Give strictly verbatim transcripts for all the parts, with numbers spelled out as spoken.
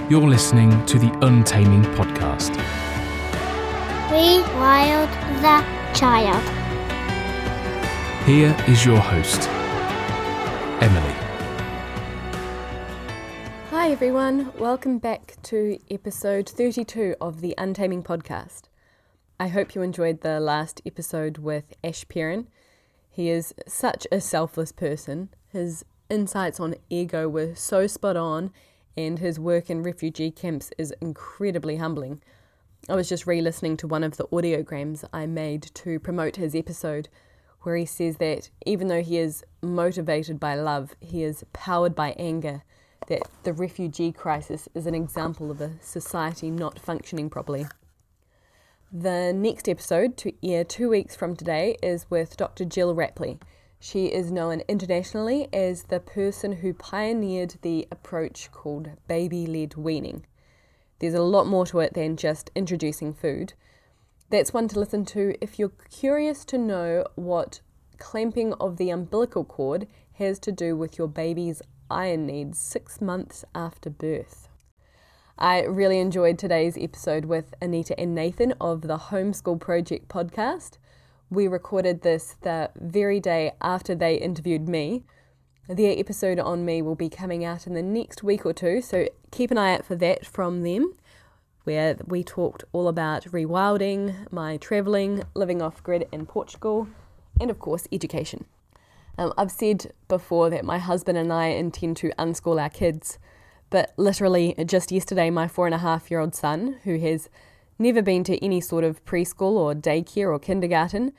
You're listening to the Untaming Podcast. Rewild the child. Here is your host, Emily. Hi everyone, welcome back to episode thirty-two of the Untaming Podcast. I hope you enjoyed the last episode with Ash Perrin. He is such a selfless person. His insights on ego were so spot on, and his work in refugee camps is incredibly humbling. I was just re-listening to one of the audiograms I made to promote his episode, where he says that even though he is motivated by love, he is powered by anger, that the refugee crisis is an example of a society not functioning properly. The next episode, to air two weeks from today, is with Doctor Jill Rapley. She is known internationally as the person who pioneered the approach called baby-led weaning. There's a lot more to it than just introducing food. That's one to listen to if you're curious to know what clamping of the umbilical cord has to do with your baby's iron needs six months after birth. I really enjoyed today's episode with Anita and Nathan of the Homeschool Project podcast. We recorded this the very day after they interviewed me. Their episode on me will be coming out in the next week or two, so keep an eye out for that from them, where we talked all about rewilding, my travelling, living off-grid in Portugal, and of course education. Um, I've said before that my husband and I intend to unschool our kids, but literally just yesterday my four and a half year old son, who has never been to any sort of preschool or daycare or kindergarten,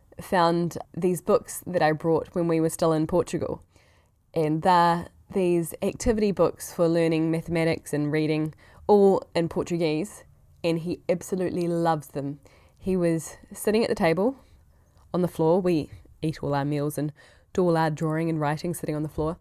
found these books that I brought when we were still in Portugal. And they're these activity books for learning mathematics and reading, all in Portuguese, and he absolutely loves them. He was sitting at the table on the floor. We eat all our meals and do all our drawing and writing sitting on the floor.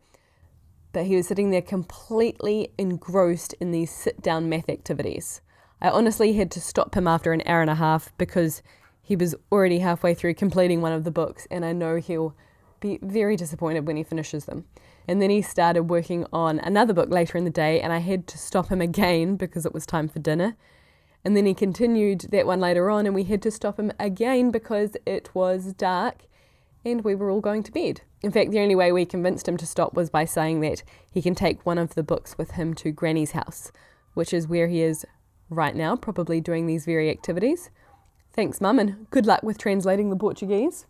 But he was sitting there completely engrossed in these sit-down math activities. I honestly had to stop him after an hour and a half because he was already halfway through completing one of the books, and I know he'll be very disappointed when he finishes them. And then he started working on another book later in the day, and I had to stop him again because it was time for dinner. And then he continued that one later on, and we had to stop him again because it was dark and we were all going to bed. In fact, the only way we convinced him to stop was by saying that he can take one of the books with him to Granny's house, which is where he is right now, probably doing these very activities. Thanks, Mum, and good luck with translating the Portuguese.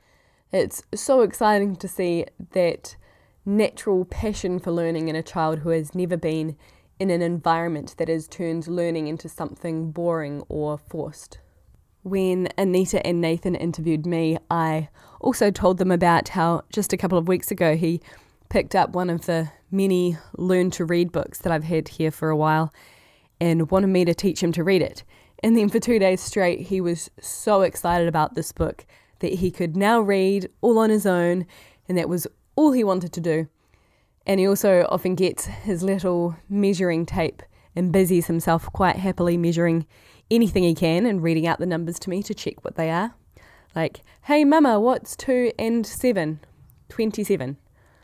It's so exciting to see that natural passion for learning in a child who has never been in an environment that has turned learning into something boring or forced. When Anita and Nathan interviewed me, I also told them about how just a couple of weeks ago he picked up one of the many learn to read books that I've had here for a while and wanted me to teach him to read it. And then for two days straight, he was so excited about this book that he could now read all on his own, and that was all he wanted to do. And he also often gets his little measuring tape and busies himself quite happily measuring anything he can and reading out the numbers to me to check what they are. Like, hey mama, what's two and seven? twenty-seven.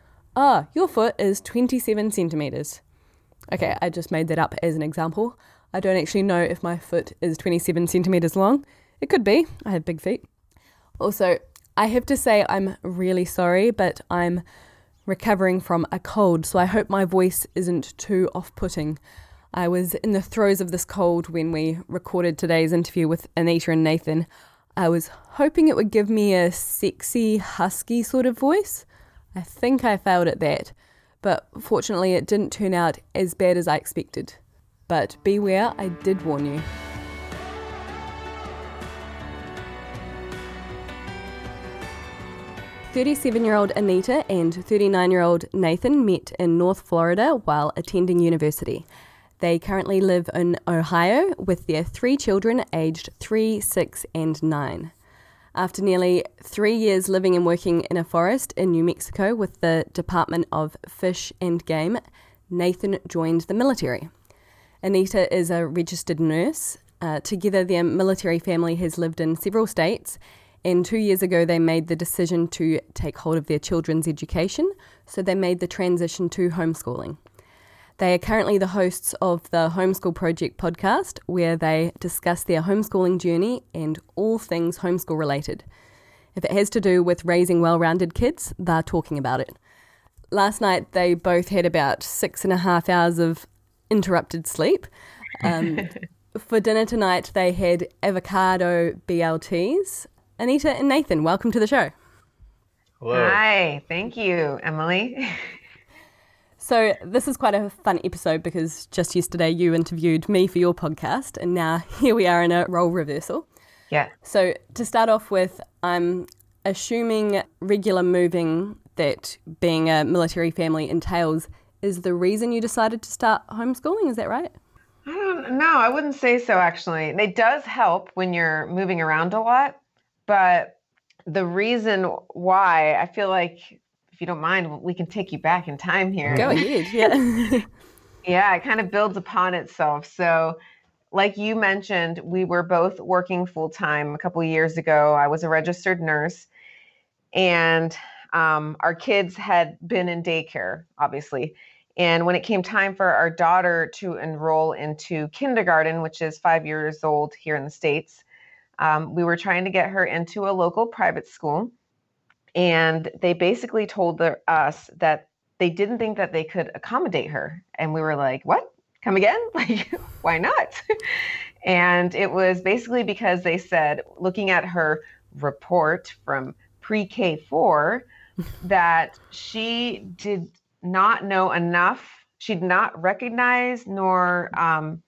Ah, your foot is twenty-seven centimetres. Okay, I just made that up as an example. I don't actually know if my foot is twenty-seven centimetres long. It could be. I have big feet. Also, I have to say I'm really sorry, but I'm recovering from a cold, so I hope my voice isn't too off-putting. I was in the throes of this cold when we recorded today's interview with Anita and Nathan. I was hoping it would give me a sexy, husky sort of voice. I think I failed at that, but fortunately it didn't turn out as bad as I expected. But beware, I did warn you. thirty-seven-year-old Anita and thirty-nine-year-old Nathan met in North Florida while attending university. They currently live in Ohio with their three children aged three, six, and nine. After nearly three years living and working in a forest in New Mexico with the Department of Fish and Game, Nathan joined the military. Anita is a registered nurse. Uh, together, their military family has lived in several states, and two years ago they made the decision to take hold of their children's education, so they made the transition to homeschooling. They are currently the hosts of the Homeschool Project podcast, where they discuss their homeschooling journey and all things homeschool related. If it has to do with raising well-rounded kids, they're talking about it. Last night, they both had about six and a half hours of interrupted sleep. Um, for dinner tonight, they had avocado B L Ts. Anita and Nathan, welcome to the show. Hello. Hi, thank you, Emily. So this is quite a fun episode because just yesterday you interviewed me for your podcast, and now here we are in a role reversal. Yeah. So to start off with, I'm assuming regular moving that being a military family entails is the reason you decided to start homeschooling. Is that right? I don't know. I wouldn't say so, actually. It does help when you're moving around a lot, but the reason why, I feel like, if you don't mind, we can take you back in time here. Go ahead, yeah. Yeah, it kind of builds upon itself. So like you mentioned, we were both working full-time a couple of years ago. I was a registered nurse, and um, our kids had been in daycare, obviously. And when it came time for our daughter to enroll into kindergarten, which is five years old here in the States, um, we were trying to get her into a local private school. And they basically told the, us that they didn't think that they could accommodate her. And we were like, what? Come again? Like, why not? And it was basically because they said, looking at her report from pre-K four, that she did not know enough. She did not recognize nor um,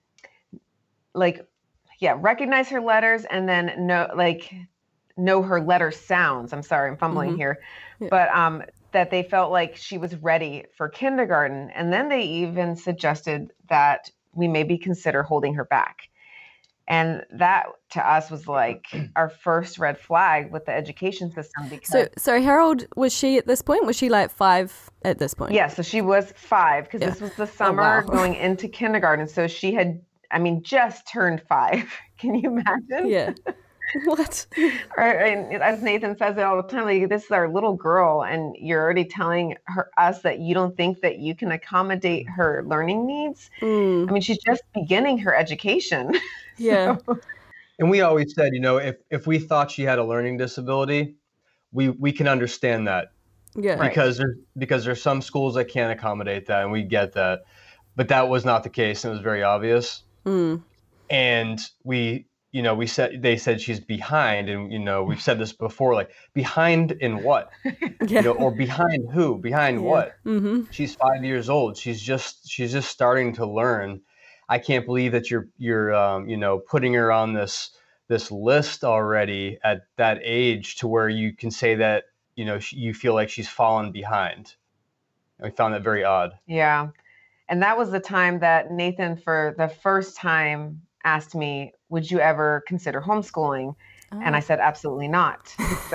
like, yeah, recognize her letters and then know, like, know her letter sounds. I'm sorry, I'm fumbling mm-hmm. here, yeah. but um, that they felt like she was ready for kindergarten. And then they even suggested that we maybe consider holding her back. And that to us was like our first red flag with the education system. Because so, so how old was she at this point? Was she like five at this point? Yeah, so she was five because yeah. this was the summer oh, wow. going into kindergarten. So she had, I mean, just turned five. Can you imagine? Yeah. What? Or, and as Nathan says it all the time, like, this is our little girl, and you're already telling her us that you don't think that you can accommodate her learning needs. Mm. I mean, she's just beginning her education. Yeah. So. And we always said, you know, if if we thought she had a learning disability, we we can understand that. Yeah. Because there's because there's some schools that can't accommodate that, and we get that. But that was not the case, and it was very obvious. Mm. And we. You know, we said they said she's behind, and you know, we've said this before, like behind in what, yeah. you know, or behind who, behind yeah. what? Mm-hmm. She's five years old. She's just she's just starting to learn. I can't believe that you're you're um, you know putting her on this this list already at that age to where you can say that you know she, you feel like she's fallen behind. And we found that very odd. Yeah, and that was the time that Nathan, for the first time, asked me, would you ever consider homeschooling? Oh. And I said, absolutely not. So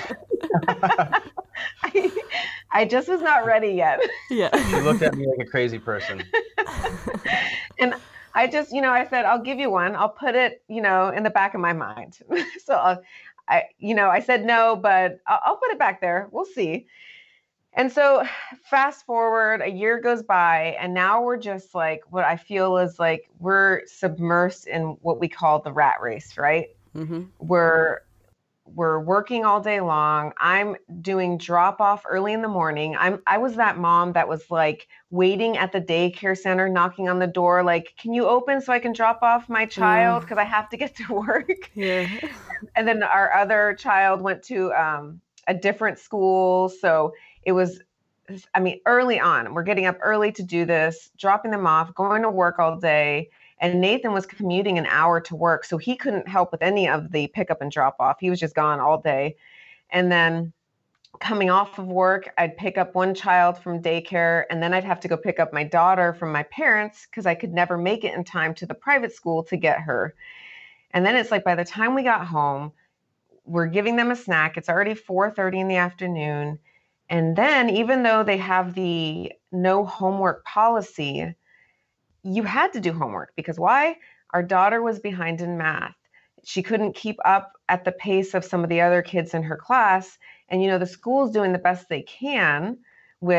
I, I just was not ready yet. Yeah. She looked at me like a crazy person. And I just, you know, I said, I'll give you one. I'll put it, you know, in the back of my mind. So I'll, I, you know, I said no, but I'll, I'll put it back there. We'll see. And so fast forward, a year goes by, and now we're just like, what I feel is like we're submersed in what we call the rat race, right? Mm-hmm. We're, we're working all day long. I'm doing drop off early in the morning. I'm, I was that mom that was like waiting at the daycare center, knocking on the door, like, can you open so I can drop off my child? Because I have to get to work. Yeah. And then our other child went to um, a different school. So it was, I mean, early on, we're getting up early to do this, dropping them off, going to work all day. And Nathan was commuting an hour to work, so he couldn't help with any of the pickup and drop off. He was just gone all day. And then coming off of work, I'd pick up one child from daycare, and then I'd have to go pick up my daughter from my parents because I could never make it in time to the private school to get her. And then it's like by the time we got home, we're giving them a snack. It's already four thirty in the afternoon. And then even though they have the no homework policy, you had to do homework because why? Our daughter was behind in math. She couldn't keep up at the pace of some of the other kids in her class. And, you know, the school's doing the best they can with,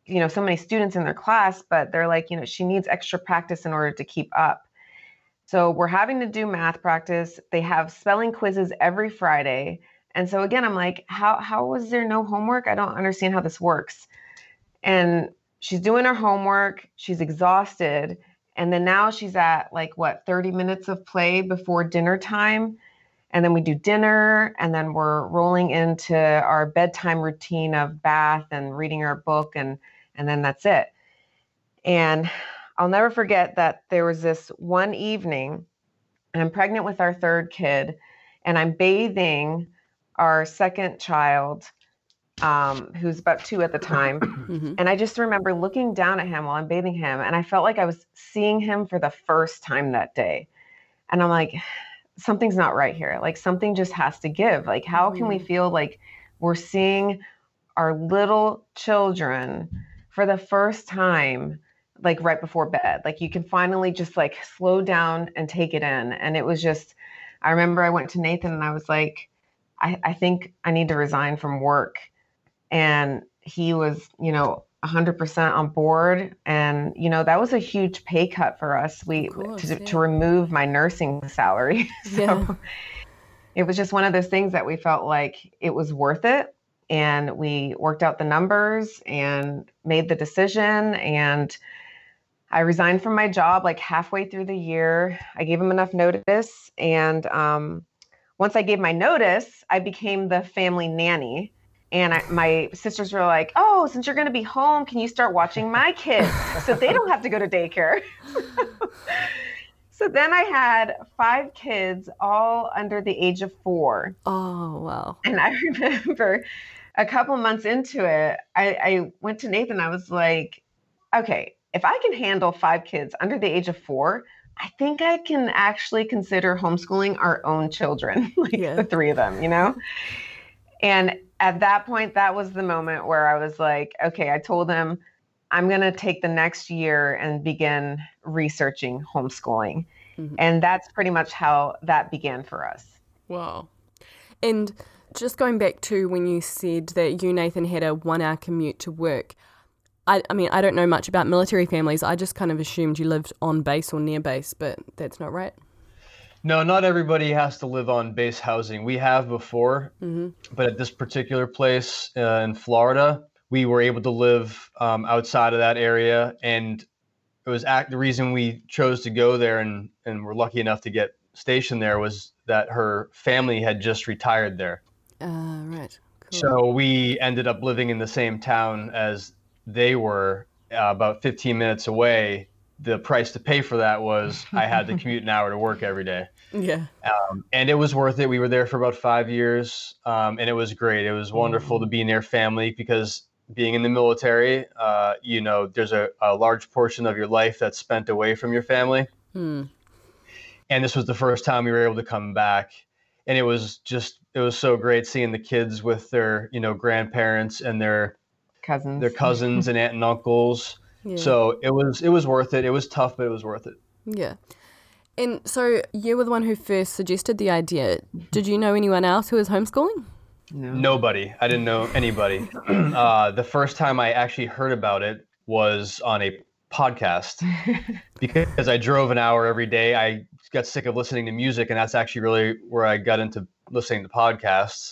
you know, so many students in their class, but they're like, you know, she needs extra practice in order to keep up. So we're having to do math practice. They have spelling quizzes every Friday. And so again, I'm like, how how was there no homework? I don't understand how this works. And she's doing her homework. She's exhausted. And then now she's at like, what, thirty minutes of play before dinner time. And then we do dinner, and then we're rolling into our bedtime routine of bath and reading our book, and and then that's it. And I'll never forget that there was this one evening, and I'm pregnant with our third kid, and I'm bathing our second child, um, who's about two at the time. Mm-hmm. And I just remember looking down at him while I'm bathing him, and I felt like I was seeing him for the first time that day. And I'm like, something's not right here. Like, something just has to give. Like, how can we feel like we're seeing our little children for the first time, like right before bed? Like, you can finally just like slow down and take it in. And it was just, I remember I went to Nathan and I was like, I, I think I need to resign from work. And he was, you know, one hundred percent on board. And, you know, that was a huge pay cut for us. We course, to, yeah. to remove my nursing salary. So Yeah. it was just one of those things that we felt like it was worth it. And we worked out the numbers and made the decision. And I resigned from my job like halfway through the year. I gave him enough notice. And um, once I gave my notice, I became the family nanny. And I, my sisters were like, oh, since you're going to be home, can you start watching my kids so they don't have to go to daycare? So then I had five kids, all under the age of four. Oh, wow. And I remember a couple months into it, I, I went to Nathan. I was like, okay, if I can handle five kids under the age of four, I think I can actually consider homeschooling our own children, like Yeah. the three of them, you know? And at that point, that was the moment where I was like, okay, I told him I'm going to take the next year and begin researching homeschooling. Mhm. And that's pretty much how that began for us. Wow. And just going back to when you said that you, Nathan, had a one-hour commute to work, I, I mean, I don't know much about military families. I just kind of assumed you lived on base or near base, but that's not right. No, not everybody has to live on base housing. We have before, Mm-hmm. but at this particular place uh, in Florida, we were able to live um, outside of that area. And it was act- the reason we chose to go there and, and were lucky enough to get stationed there was that her family had just retired there. Uh, right. Cool. So we ended up living in the same town as they were, uh, about fifteen minutes away. The price to pay for that was I had to commute an hour to work every day. Yeah. Um, and it was worth it. We were there for about five years, um, and it was great. It was wonderful to be near family because being in the military, uh, you know, there's a, a large portion of your life that's spent away from your family. Hmm. And this was the first time we were able to come back. And it was just, it was so great seeing the kids with their, you know, grandparents and their Cousins. their cousins and aunt and uncles. Yeah. So it was it was worth it. It was tough, but it was worth it. Yeah. And so you were the one who first suggested the idea. Did you know anyone else who was homeschooling? No. Nobody. I didn't know anybody. uh, the first time I actually heard about it was on a podcast because I drove an hour every day. I got sick of listening to music, and that's actually really where I got into listening to podcasts.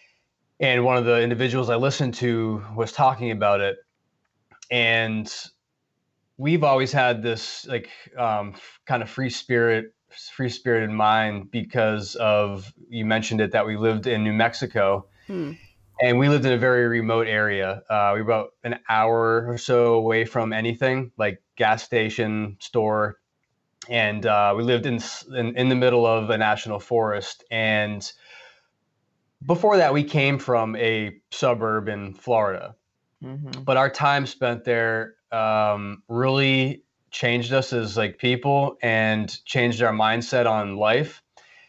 And one of the individuals I listened to was talking about it. And we've always had this like um, kind of free spirit, free spirited mind because of, you mentioned it, that we lived in New Mexico. Hmm. And we lived in a very remote area. Uh, we were about an hour or so away from anything like gas station, store. And uh, we lived in, in in the middle of a national forest. And before that, we came from a suburb in Florida. Mm-hmm. But our time spent there um, really changed us as like people and changed our mindset on life.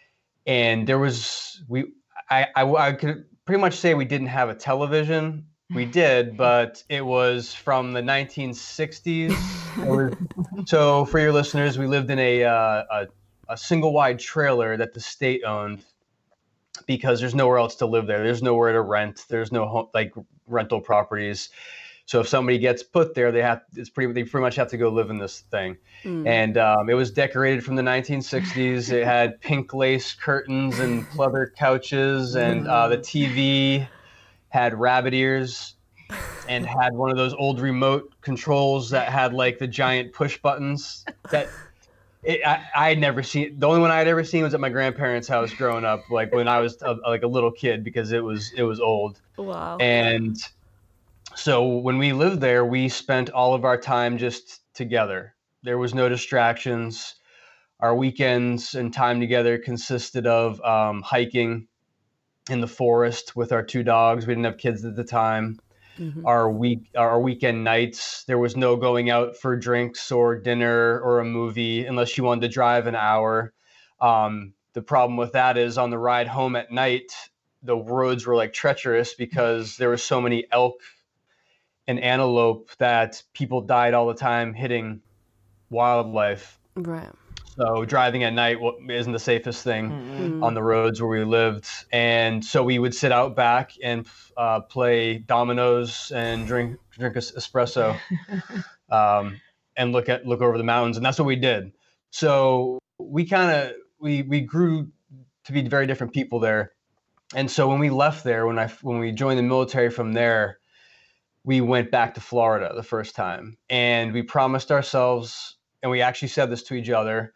And there was, we, I, I, I could pretty much say we didn't have a television. We did, but it was from the nineteen sixties. It was, so for your listeners, we lived in a, uh, a, a single wide trailer that the state owned because there's nowhere else to live there. There's nowhere to rent. There's no home, like rental properties. So if somebody gets put there, they have it's pretty they pretty much have to go live in this thing. Mm. And um, it was decorated from the nineteen sixties. It had pink lace curtains and pleather couches, and uh, the T V had rabbit ears and had one of those old remote controls that had like the giant push buttons that it, I, I had never seen. The only one I had ever seen was at my grandparents' house growing up, like when I was a, like a little kid, because it was it was old. Wow. And so when we lived there, we spent all of our time just together. There was no distractions. Our weekends and time together consisted of um, hiking in the forest with our two dogs. We didn't have kids at the time. Mm-hmm. Our week, our weekend nights, there was no going out for drinks or dinner or a movie unless you wanted to drive an hour. Um, the problem with that is on the ride home at night, the roads were like treacherous because there were so many elk and antelope that people died all the time hitting wildlife. Right. So driving at night isn't the safest thing mm-hmm. on the roads where we lived. And so we would sit out back and uh, play dominoes and drink drink espresso um, and look at look over the mountains. And that's what we did. So we kind of we we grew to be very different people there. And so when we left there, when I when we joined the military from there, we went back to Florida the first time. And we promised ourselves, and we actually said this to each other,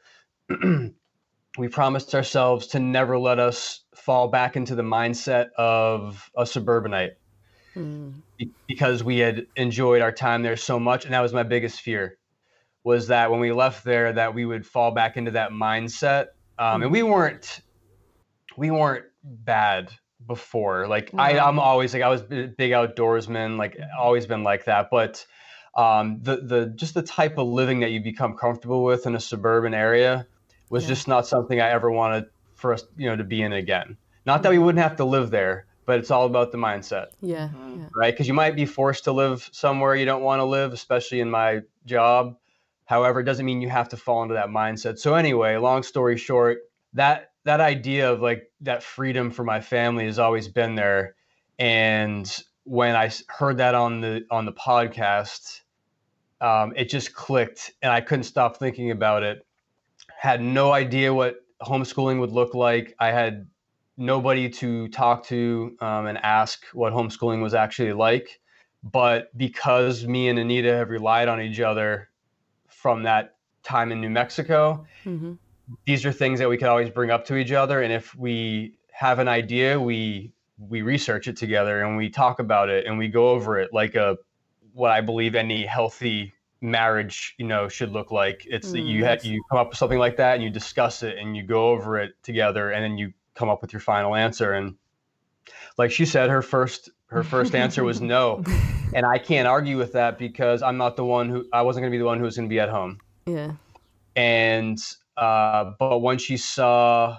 we promised ourselves to never let us fall back into the mindset of a suburbanite mm. because we had enjoyed our time there so much. And that was my biggest fear, was that when we left there, that we would fall back into that mindset. Um, mm. And we weren't, we weren't bad before. Like mm. I, I'm always like, I was a big outdoorsman, like always been like that. But um, the, the, just the type of living that you become comfortable with in a suburban area was yeah. just not something I ever wanted for us, you know, to be in again. Not that we wouldn't have to live there, but it's all about the mindset. Yeah. yeah. Right? Because you might be forced to live somewhere you don't want to live, especially in my job. However, it doesn't mean you have to fall into that mindset. So anyway, long story short, that that idea of like that freedom for my family has always been there. And when I heard that on the on the podcast, um, it just clicked, and I couldn't stop thinking about it. Had no idea what homeschooling would look like. I had nobody to talk to um, and ask what homeschooling was actually like. But because me and Anita have relied on each other from that time in New Mexico, mm-hmm. these are things that we could always bring up to each other. And if we have an idea, we we research it together and we talk about it and we go over it like a what I believe any healthy marriage, you know, should look like. It's mm, that you have you come up with something like that and you discuss it and you go over it together and then you come up with your final answer. And like she said, her first her first answer was no. And I can't argue with that because I'm not the one who I wasn't gonna be the one who was gonna be at home. Yeah. And uh but once she saw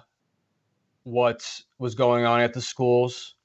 what was going on at the schools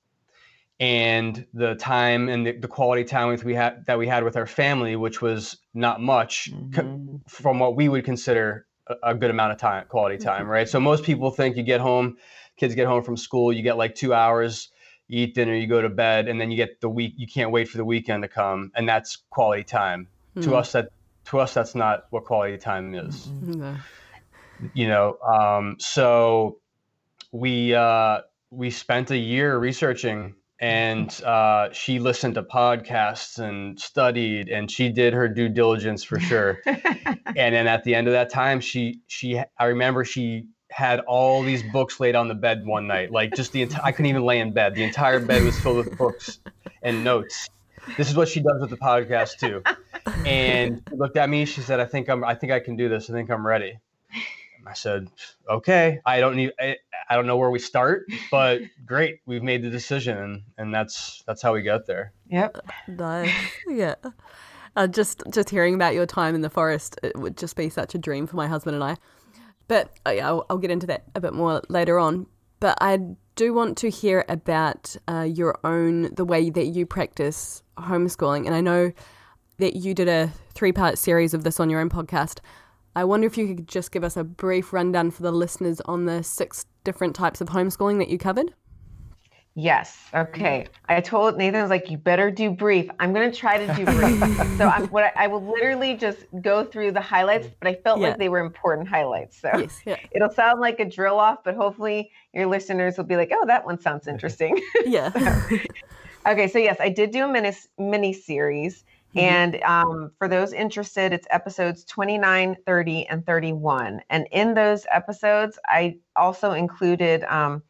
and the time and the, the quality time with we had that we had with our family, which was not much mm-hmm. co- from what we would consider a, a good amount of time, quality time, mm-hmm. right? So most people think you get home, kids get home from school, you get like two hours, you eat dinner, you go to bed, and then you get the week. You can't wait for the weekend to come, and that's quality time. Mm-hmm. To us, that to us that's not what quality time is. Mm-hmm. You know, um, so we uh, we spent a year researching. And uh, she listened to podcasts and studied, and she did her due diligence for sure. And then at the end of that time, she she I remember she had all these books laid on the bed one night, like just the entire. I couldn't even lay in bed. The entire bed was filled with books and notes. This is what she does with the podcast too. And she looked at me. She said, "I think I'm. I think I can do this. I think I'm ready." I said, "Okay. I don't need. I, I don't know where we start, but great. We've made the decision, and, and that's that's how we got there." Yep. Nice. Yeah. Uh, just just hearing about your time in the forest, it would just be such a dream for my husband and I. But uh, yeah, I'll, I'll get into that a bit more later on. But I do want to hear about uh, your own the way that you practice homeschooling, and I know that you did a three-part series of this on your own podcast. I wonder if you could just give us a brief rundown for the listeners on the six different types of homeschooling that you covered. Yes. Okay. I told Nathan, I was like, you better do brief. I'm going to try to do brief. So I'm, what I, I will literally just go through the highlights, but I felt Yeah. like they were important highlights. So Yes, yeah. it'll sound like a drill off, but hopefully your listeners will be like, oh, that one sounds interesting. Yeah. Okay. So yes, I did do a mini, mini series. Mhm. And um, for those interested, it's episodes twenty-nine, thirty, and thirty-one. And in those episodes, I also included um,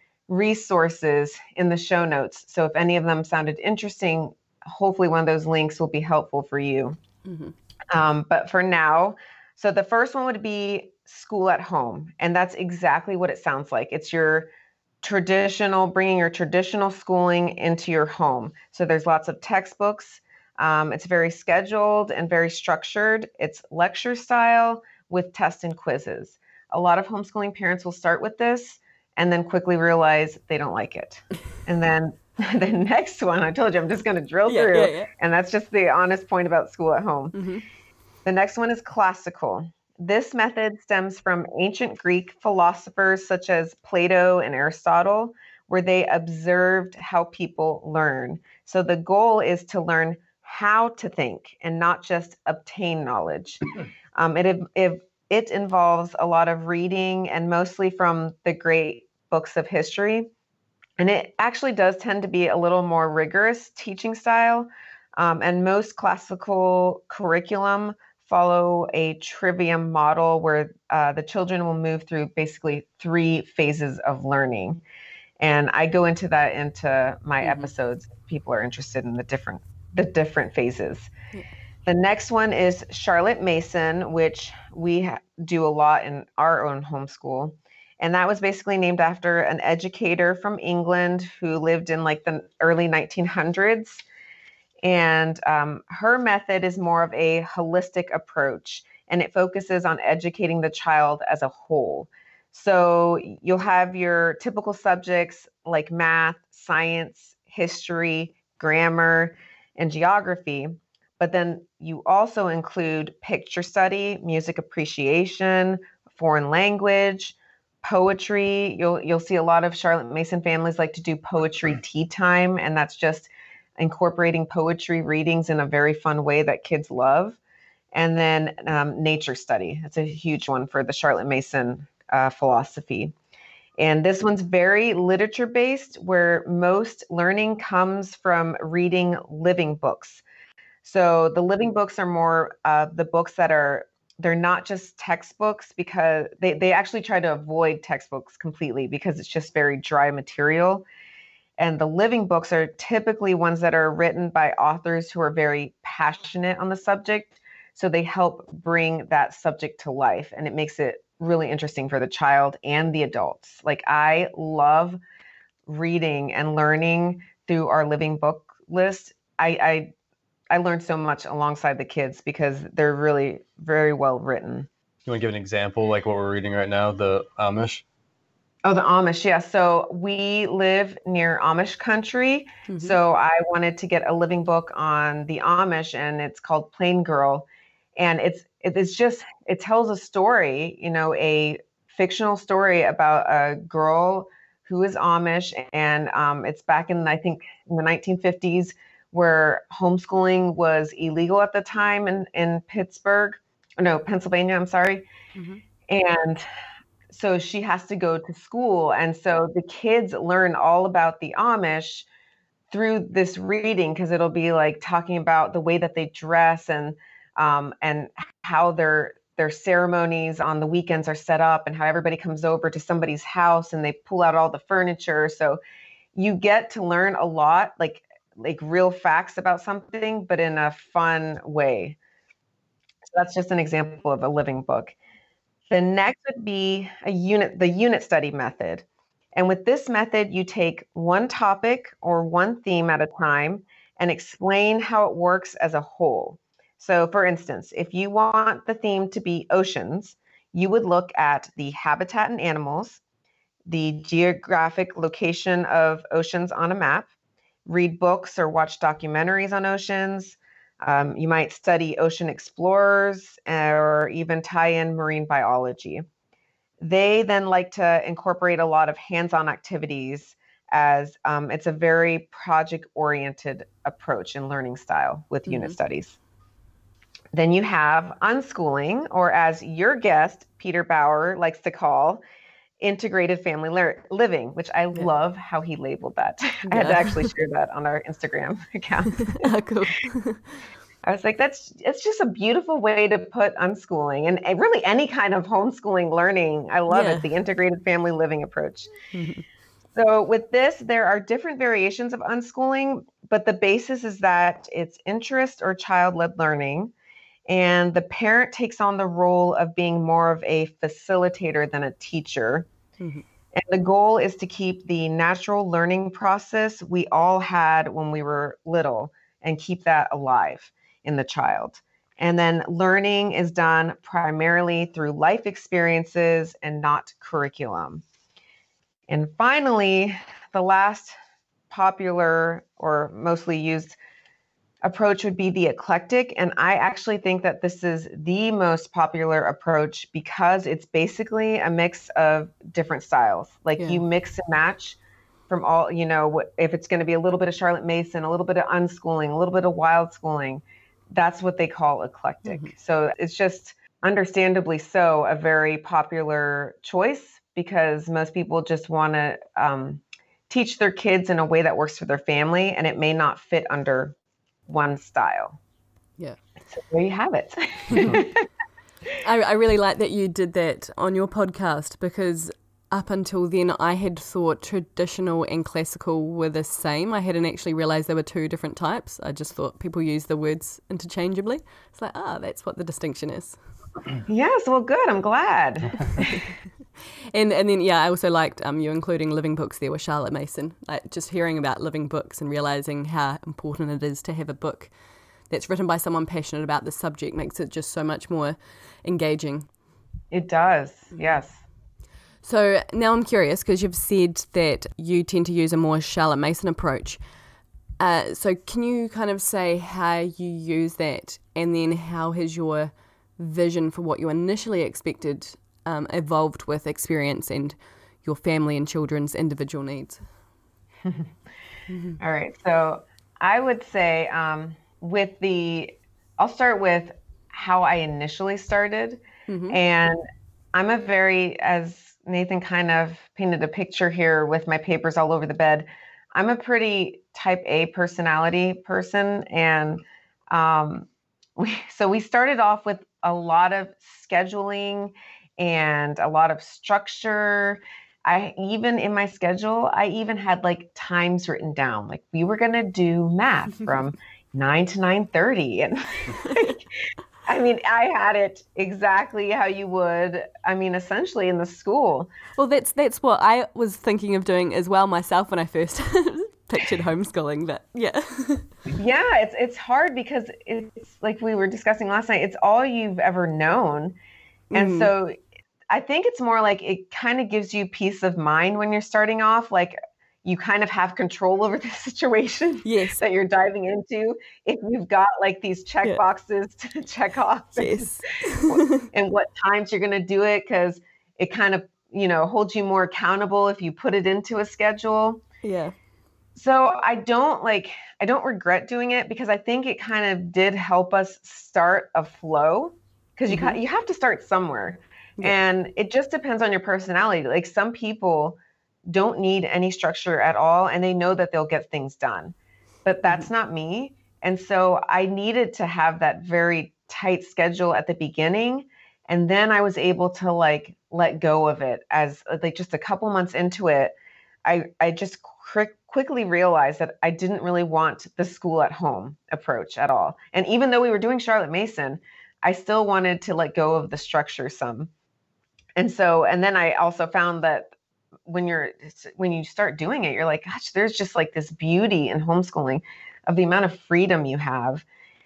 resources in the show notes. So if any of them sounded interesting, hopefully one of those links will be helpful for you. Mhm. Um, but for now, so the first one would be school at home. And that's exactly what it sounds like. It's your traditional, bringing your traditional schooling into your home. So there's lots of textbooks. Um, it's very scheduled and very structured. It's lecture style with tests and quizzes. A lot of homeschooling parents will start with this and then quickly realize they don't like it. And then the next one, I told you, I'm just going to drill Yeah, through. yeah, yeah. And that's just the honest point about school at home. Mhm. The next one is classical. This method stems from ancient Greek philosophers such as Plato and Aristotle, where they observed how people learn. So the goal is to learn how to think and not just obtain knowledge. Um, it, it, it involves a lot of reading and mostly from the great books of history. And it actually does tend to be a little more rigorous teaching style. Um, and most classical curriculum follow a trivium model where uh, the children will move through basically three phases of learning. And I go into that into my Mhm. episodes if people are interested in the different the different phases. Yeah. The next one is Charlotte Mason, which we ha- do a lot in our own homeschool. And that was basically named after an educator from England who lived in like the early nineteen hundreds. And um, her method is more of a holistic approach, and it focuses on educating the child as a whole. So you'll have your typical subjects like math, science, history, grammar, and geography. But then you also include picture study, music appreciation, foreign language, poetry. You'll you'll see a lot of Charlotte Mason families like to do poetry tea time, and that's just incorporating poetry readings in a very fun way that kids love. And then um, nature study. That's a huge one for the Charlotte Mason uh, philosophy. And this one's very literature based, where most learning comes from reading living books. So the living books are more uh, the books that are, they're not just textbooks, because they, they actually try to avoid textbooks completely because it's just very dry material. And the living books are typically ones that are written by authors who are very passionate on the subject. So they help bring that subject to life, and it makes it really interesting for the child and the adults. Like, I love reading and learning through our living book list. I, I I learned so much alongside the kids because they're really very well written. You want to give an example, like what we're reading right now, the Amish? Oh, the Amish, yeah. So we live near Amish country. Mhm. So I wanted to get a living book on the Amish, and it's called Plain Girl. And it's it's just, it tells a story, you know, a fictional story about a girl who is Amish. And um, it's back in, I think, in the nineteen fifties, where homeschooling was illegal at the time in, in Pittsburgh, or no, Pennsylvania, I'm sorry. Mhm. And so she has to go to school. And so the kids learn all about the Amish through this reading, because it'll be like talking about the way that they dress, and um, and how their their ceremonies on the weekends are set up, and how everybody comes over to somebody's house and they pull out all the furniture. So you get to learn a lot, like like real facts about something, but in a fun way. So that's just an example of a living book. The next would be a unit, the unit study method. And with this method, you take one topic or one theme at a time and explain how it works as a whole. So for instance, if you want the theme to be oceans, you would look at the habitat and animals, the geographic location of oceans on a map, read books or watch documentaries on oceans. Um, you might study ocean explorers or even tie in marine biology. They then like to incorporate a lot of hands-on activities as um, it's a very project-oriented approach and learning style with Mm-hmm. unit studies. Then you have unschooling, or as your guest, Peter Bauer, likes to call, integrated family lear- living, which I Yeah. love how he labeled that. I had to Yeah. actually share that on our Instagram account. Ah, cool. I was like, that's it's just a beautiful way to put unschooling and, and really any kind of homeschooling learning. I love Yeah. it, the integrated family living approach. Mhm. So with this, there are different variations of unschooling, but the basis is that it's interest or child-led learning, and the parent takes on the role of being more of a facilitator than a teacher. Mhm. And the goal is to keep the natural learning process we all had when we were little and keep that alive in the child. And then learning is done primarily through life experiences and not curriculum. And finally, the last popular or mostly used approach would be the eclectic. And I actually think that this is the most popular approach because it's basically a mix of different styles. Like Yeah. you mix and match from all, you know, what if it's going to be a little bit of Charlotte Mason, a little bit of unschooling, a little bit of wild schooling, that's what they call eclectic. Mhm. So it's just understandably so a very popular choice because most people just want to um, teach their kids in a way that works for their family, and it may not fit under one style. Yeah. So there you have it. I, I really like that you did that on your podcast because up until then I had thought traditional and classical were the same. I hadn't actually realised there were two different types. I just thought people use the words interchangeably. It's like, ah, that's what the distinction is. Yes, well, good. I'm glad. And and then, yeah, I also liked um, you including living books there with Charlotte Mason. Like just hearing about living books and realising how important it is to have a book that's written by someone passionate about the subject makes it just so much more engaging. It does. Yes. So now I'm curious because you've said that you tend to use a more Charlotte Mason approach. Uh, so can you kind of say how you use that and then how has your vision for what you initially expected um, evolved with experience and your family and children's individual needs? All right. So I would say um, with the, I'll start with how I initially started. Mm-hmm. And I'm a very, as Nathan kind of painted a picture here with my papers all over the bed, I'm a pretty type A personality person. And um, we, so we started off with a lot of scheduling and a lot of structure. I even in my schedule, I even had like times written down, like we were going to do math from nine to nine thirty. And like, I mean, I had it exactly how you would, I mean, essentially in the school. Well, that's that's what I was thinking of doing as well myself when I first pictured homeschooling, but yeah. Yeah, it's it's hard because it's like we were discussing last night, it's all you've ever known. And Mm. so I think it's more like it kind of gives you peace of mind when you're starting off, like you kind of have control over the situation Yes. that you're diving into. If you've got like these check Yeah. boxes to check off Yes. and what times you're going to do it, because it kind of, you know, holds you more accountable if you put it into a schedule. Yeah. So I don't like, I don't regret doing it because I think it kind of did help us start a flow because you Mhm. ca- you have to start somewhere. Yeah. And it just depends on your personality. Like some people don't need any structure at all and they know that they'll get things done. But that's not me. And so I needed to have that very tight schedule at the beginning. And then I was able to like let go of it as like just a couple months into it. I, I just quick, quickly realized that I didn't really want the school at home approach at all. And even though we were doing Charlotte Mason, I still wanted to let go of the structure some. And so, and then I also found that when you're, when you start doing it, you're like, gosh, there's just like this beauty in homeschooling of the amount of freedom you have.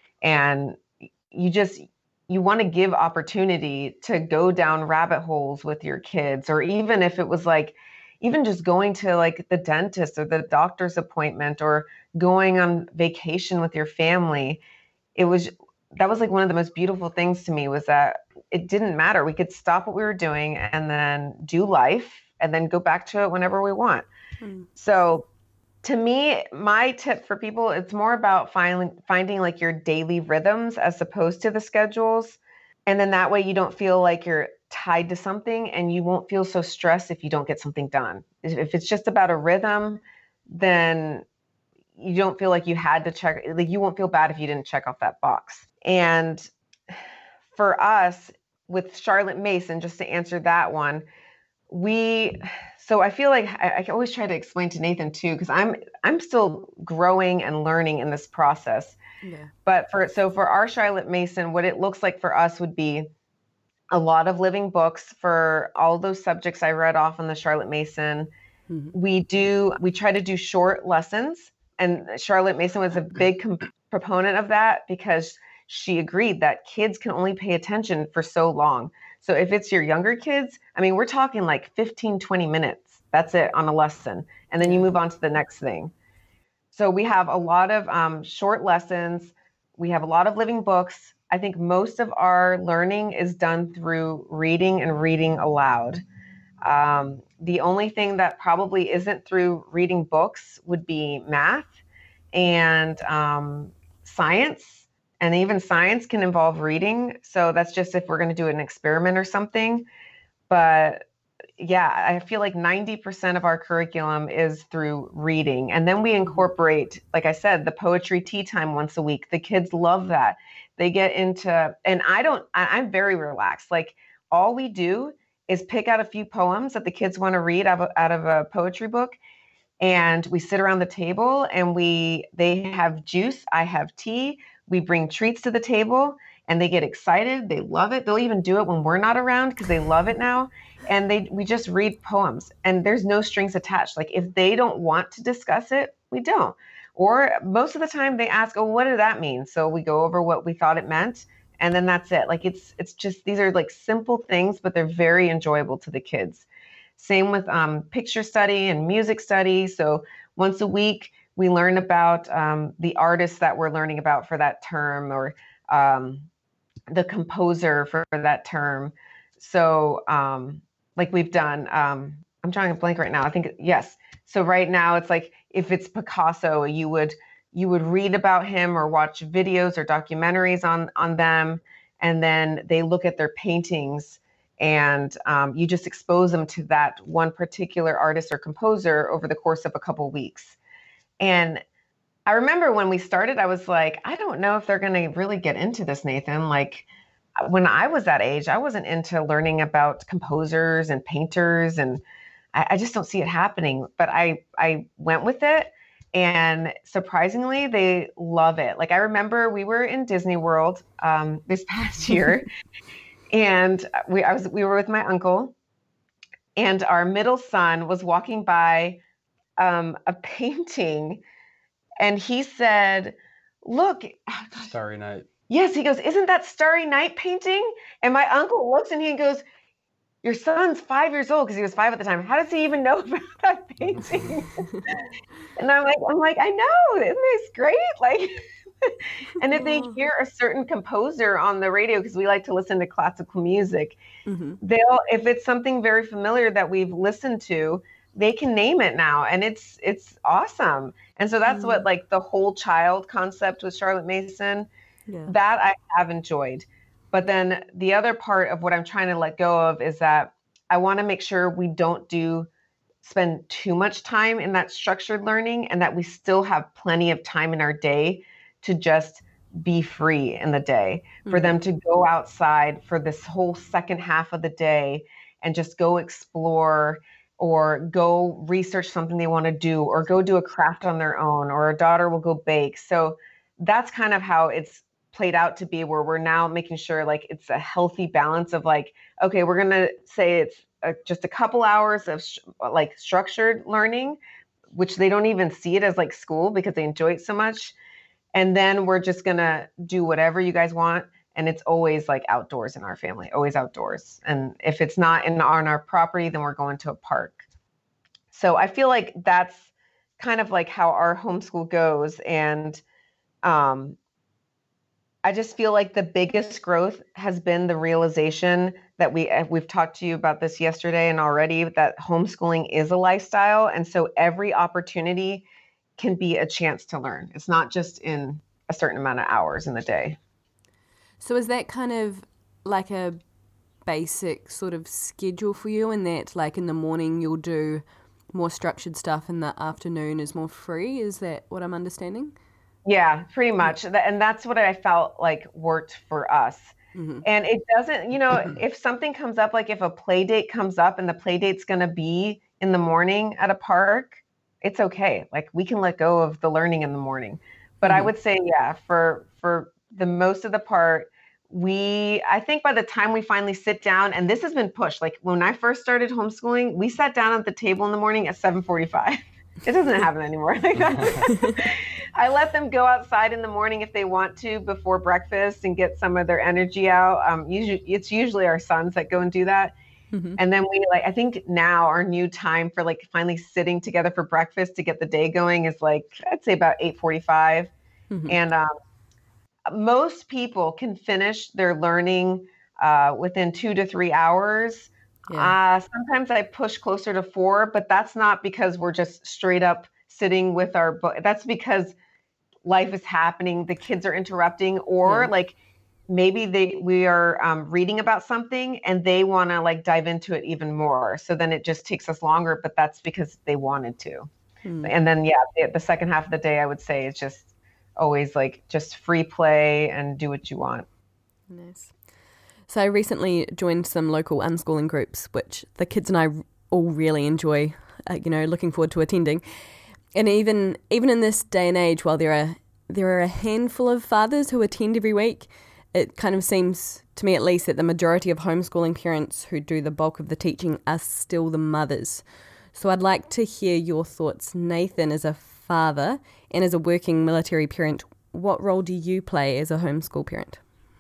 And you just, you want to give opportunity to go down rabbit holes with your kids, or even if it was like, even just going to like the dentist or the doctor's appointment or going on vacation with your family. It was, that was like one of the most beautiful things to me was that it didn't matter. We could stop what we were doing and then do life and then go back to it whenever we want. Mm. So to me, my tip for people, it's more about finding finding like your daily rhythms as opposed to the schedules. And then that way you don't feel like you're tied to something, and you won't feel so stressed if you don't get something done. If if it's just about a rhythm, then you don't feel like you had to check, like you won't feel bad if you didn't check off that box. And for us with Charlotte Mason, just to answer that one, we, so I feel like I, I always try to explain to Nathan too, because I'm I'm still growing and learning in this process. Yeah. But for so for our Charlotte Mason, what it looks like for us would be a lot of living books for all those subjects I read off on the Charlotte Mason. Mm-hmm. We do we try to do short lessons, and Charlotte Mason was a big com- proponent of that, because she agreed that kids can only pay attention for so long. So if it's your younger kids, I mean, we're talking like fifteen, twenty minutes. That's it on a lesson. And then you move on to the next thing. So we have a lot of um, short lessons. We have a lot of living books. I think most of our learning is done through reading and reading aloud. Um, the only thing that probably isn't through reading books would be math and um, science. And even science can involve reading. So that's just if we're going to do an experiment or something. But yeah, I feel like ninety percent of our curriculum is through reading. And then we incorporate, like I said, the poetry tea time once a week. The kids love that. They get into, and I don't, I, I'm very relaxed. Like all we do is pick out a few poems that the kids want to read out of, out of a poetry book. And we sit around the table and we, they have juice, I have tea. We bring treats to the table and they get excited. They love it. They'll even do it when we're not around because they love it now. And they, we just read poems and there's no strings attached. Like if they don't want to discuss it, we don't. Or most of the time they ask, oh, what did that mean? So we go over what we thought it meant. And then that's it. Like it's, it's just, these are like simple things, but they're very enjoyable to the kids. Same with um, picture study and music study. So once a week, we learn about um, the artists that we're learning about for that term, or um, the composer for, for that term. So um, like we've done, um, I'm drawing a blank right now. I think, yes. So right now it's like, if it's Picasso, you would you would read about him or watch videos or documentaries on, on them. And then they look at their paintings and um, you just expose them to that one particular artist or composer over the course of a couple weeks. And I remember when we started, I was like, I don't know if they're going to really get into this, Nathan. Like when I was that age, I wasn't into learning about composers and painters, and I, I just don't see it happening. But I, I went with it, and surprisingly, they love it. Like I remember we were in Disney World um, this past year, and we I was we were with my uncle, and our middle son was walking by um, a painting. And he said, look. Starry Night. Yes, he goes, isn't that Starry Night painting? And my uncle looks and he goes, your son's five years old, because he was five at the time. How does he even know about that painting? And I'm like, I'm like, I know, isn't this great? Like, and if they hear a certain composer on the radio, because we like to listen to classical music, mm-hmm. they'll, if it's something very familiar that we've listened to, they can name it now, and it's it's awesome. And so that's mm. what like the whole child concept with Charlotte Mason, yeah. that I have enjoyed. But then the other part of what I'm trying to let go of is that I want to make sure we don't do spend too much time in that structured learning, and that we still have plenty of time in our day to just be free in the day, mm. for them to go outside for this whole second half of the day and just go explore, or go research something they want to do, or go do a craft on their own, or a daughter will go bake. So that's kind of how it's played out to be, where we're now making sure like it's a healthy balance of like, okay, we're going to say it's a, just a couple hours of sh- like structured learning, which they don't even see it as like school because they enjoy it so much. And then we're just going to do whatever you guys want. And it's always like outdoors in our family, always outdoors. And if it's not in on our property, then we're going to a park. So I feel like that's kind of like how our homeschool goes. And um, I just feel like the biggest growth has been the realization that we uh, we've talked to you about this yesterday and already, that homeschooling is a lifestyle, and so every opportunity can be a chance to learn. It's not just in a certain amount of hours in the day. So is that kind of like a basic sort of schedule for you, in that like in the morning you'll do more structured stuff and the afternoon is more free? Is that what I'm understanding? Yeah, pretty much. Th- And that's what I felt like worked for us. Mm-hmm. And it doesn't, you know, if something comes up, like if a play date comes up and the play date's going to be in the morning at a park, it's okay. Like we can let go of the learning in the morning. But I Mm-hmm. would say, yeah, for for the most of the part, we, I think by the time we finally sit down, and this has been pushed, like when I first started homeschooling, we sat down at the table in the morning at seven forty-five. It doesn't happen anymore. I let them go outside in the morning if they want to before breakfast and get some of their energy out. Um, usually, it's usually our sons that go and do that. Mm-hmm. And then we like, I think now our new time for like finally sitting together for breakfast to get the day going is like, I'd say about eight forty-five. Mm-hmm. And um, most people can finish their learning uh, within two to three hours. Yeah. Uh, sometimes I push closer to four, but that's not because we're just straight up sitting with our book. That's because life is happening, the kids are interrupting, or Yeah. like maybe they we are um, reading about something and they want to like dive into it even more. So then it just takes us longer, but that's because they wanted to. Mm. And then yeah, the, the second half of the day, I would say, is just always like just free play and do what you want. Nice. So I recently joined some local unschooling groups, which the kids and I all really enjoy, uh, you know, looking forward to attending. And even even in this day and age, while there are there are a handful of fathers who attend every week, it kind of seems, to me at least, that the majority of homeschooling parents who do the bulk of the teaching are still the mothers. So I'd like to hear your thoughts, Nathan, as a father and as a working military parent. What role do you play as a homeschool parent?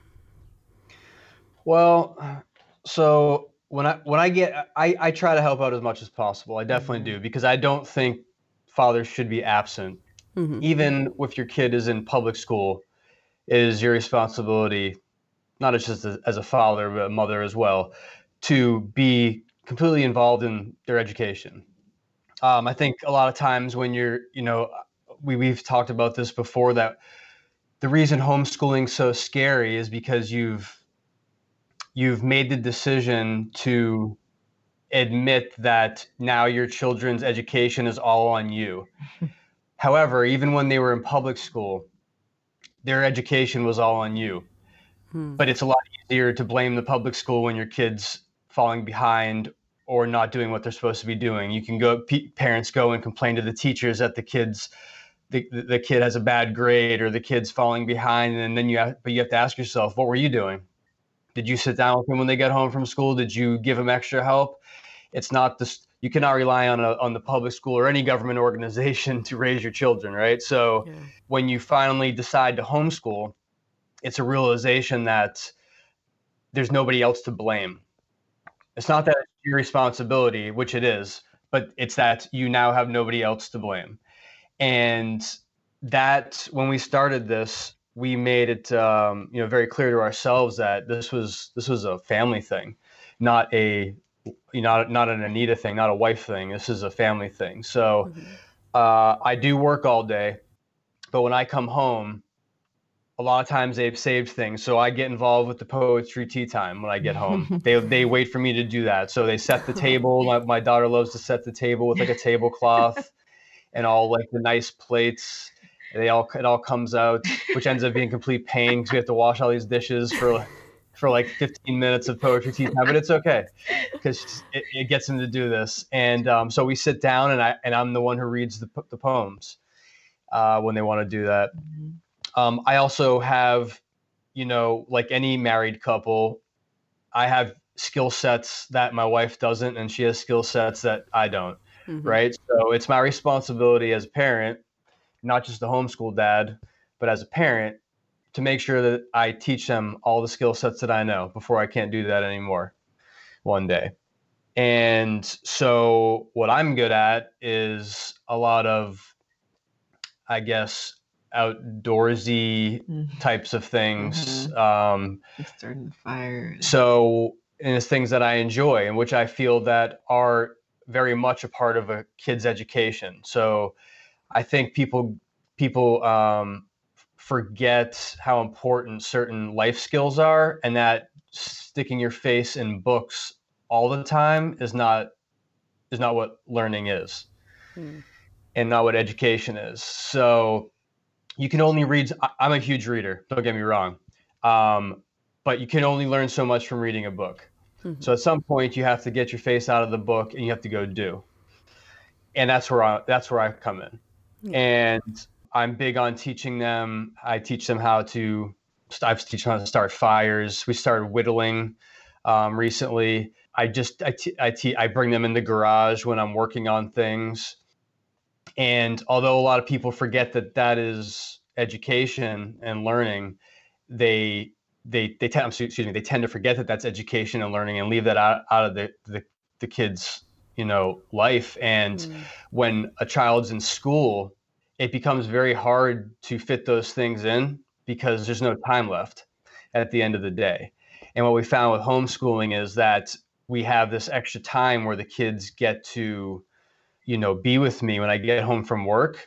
Well, so when I when I get I, I try to help out as much as possible. I definitely do, because I don't think fathers should be absent. Mm-hmm. Even if your kid is in public school, it is your responsibility, not just as a, as a father, but a mother as well, to be completely involved in their education. Um, I think a lot of times when you're, you know, we, we've talked about this before, that the reason homeschooling's so scary is because you've you've made the decision to admit that now your children's education is all on you. However, even when they were in public school, their education was all on you. Hmm. But it's a lot easier to blame the public school when your kid's falling behind or not doing what they're supposed to be doing. You can go, p- parents go and complain to the teachers that the kids, the, the kid has a bad grade or the kid's falling behind, and then you have, but you have to ask yourself, what were you doing? Did you sit down with them when they get home from school? Did you give them extra help? It's not this. You cannot rely on a, on the public school or any government organization to raise your children, right? So Yeah. when you finally decide to homeschool, it's a realization that there's nobody else to blame. It's not that it's your responsibility, which it is, but it's that you now have nobody else to blame. And that when we started this, we made it um, you know, very clear to ourselves that this was this was a family thing, not a you know, not an Anita thing, not a wife thing. This is a family thing. So Mm-hmm. uh, I do work all day, but when I come home, a lot of times they've saved things. So I get involved with the poetry tea time when I get home. they they wait for me to do that. So they set the table. My, my daughter loves to set the table with like a tablecloth and all like the nice plates. They all it all comes out, which ends up being complete pain because we have to wash all these dishes for for like fifteen minutes of poetry tea time. But it's okay because it, it gets them to do this. And um, so we sit down, and I and I'm the one who reads the the poems uh, when they want to do that. Um, I also have, you know, like any married couple, I have skill sets that my wife doesn't, and she has skill sets that I don't, Mm-hmm. right? So it's my responsibility as a parent, not just a homeschool dad, but as a parent, to make sure that I teach them all the skill sets that I know before I can't do that anymore one day. And so what I'm good at is a lot of, I guess, outdoorsy Mhm. types of things. Mhm. Um, Starting the fire. so, and it's things that I enjoy and which I feel that are very much a part of a kid's education. So I think people people um, forget how important certain life skills are, and that sticking your face in books all the time is not is not what learning is, Hmm. and not what education is. So you can only read. I- I'm a huge reader. Don't get me wrong, um, but you can only learn so much from reading a book. Mhm. So at some point, you have to get your face out of the book and you have to go do. And that's where I that's where I come in. Yeah. And I'm big on teaching them. I teach them how to. I've teach them how to start fires. We started whittling um, recently. I just I te- I, te- I bring them in the garage when I'm working on things. And although a lot of people forget that that is education and learning, they they they tend excuse me they tend to forget that that's education and learning and leave that out, out of the, the the kids' you know life. And Mm. when a child's in school, it becomes very hard to fit those things in because there's no time left at the end of the day. And what we found with homeschooling is that we have this extra time where the kids get to you know be with me when I get home from work.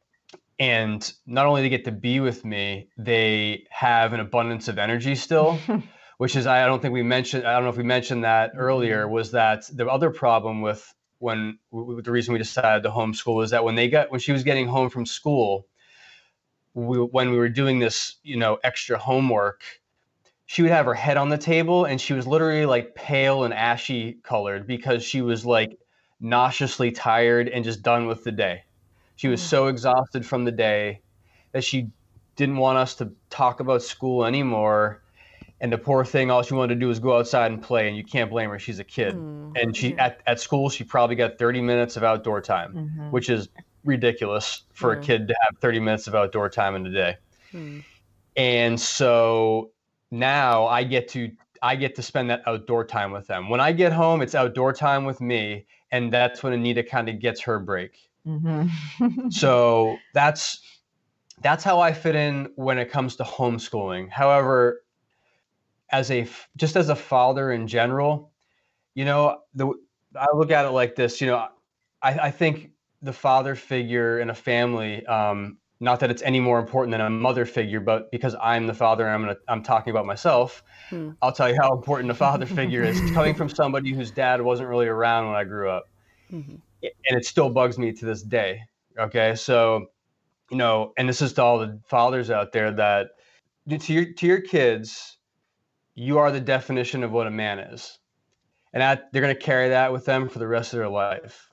And not only they get to be with me, they have an abundance of energy still, which is, I don't think we mentioned, I don't know if we mentioned that earlier, was that the other problem with when, with the reason we decided to homeschool was that when they got, when she was getting home from school, we, when we were doing this, you know, extra homework, she would have her head on the table and she was literally like pale and ashy colored because she was like nauseously tired and just done with the day. She was so exhausted from the day that she didn't want us to talk about school anymore. And the poor thing, all she wanted to do was go outside and play. And you can't blame her. She's a kid. Mm, And she yeah. at, at school, she probably got thirty minutes of outdoor time, Mhm. which is ridiculous for Yeah. a kid to have thirty minutes of outdoor time in a day. Mm. And so now I get to I get to spend that outdoor time with them. When I get home, it's outdoor time with me. And that's when Anita kind of gets her break. Mhm. So that's that's how I fit in when it comes to homeschooling. However, as a just as a father in general, you know, the I look at it like this. You know, I, I think the father figure in a family, um, not that it's any more important than a mother figure, but because I'm the father and I'm gonna, I'm talking about myself, Hmm. I'll tell you how important a father figure is. Coming from somebody whose dad wasn't really around when I grew up, Mhm. and it still bugs me to this day. Okay, so you know, and this is to all the fathers out there that to your to your kids, you are the definition of what a man is, and that they're going to carry that with them for the rest of their life.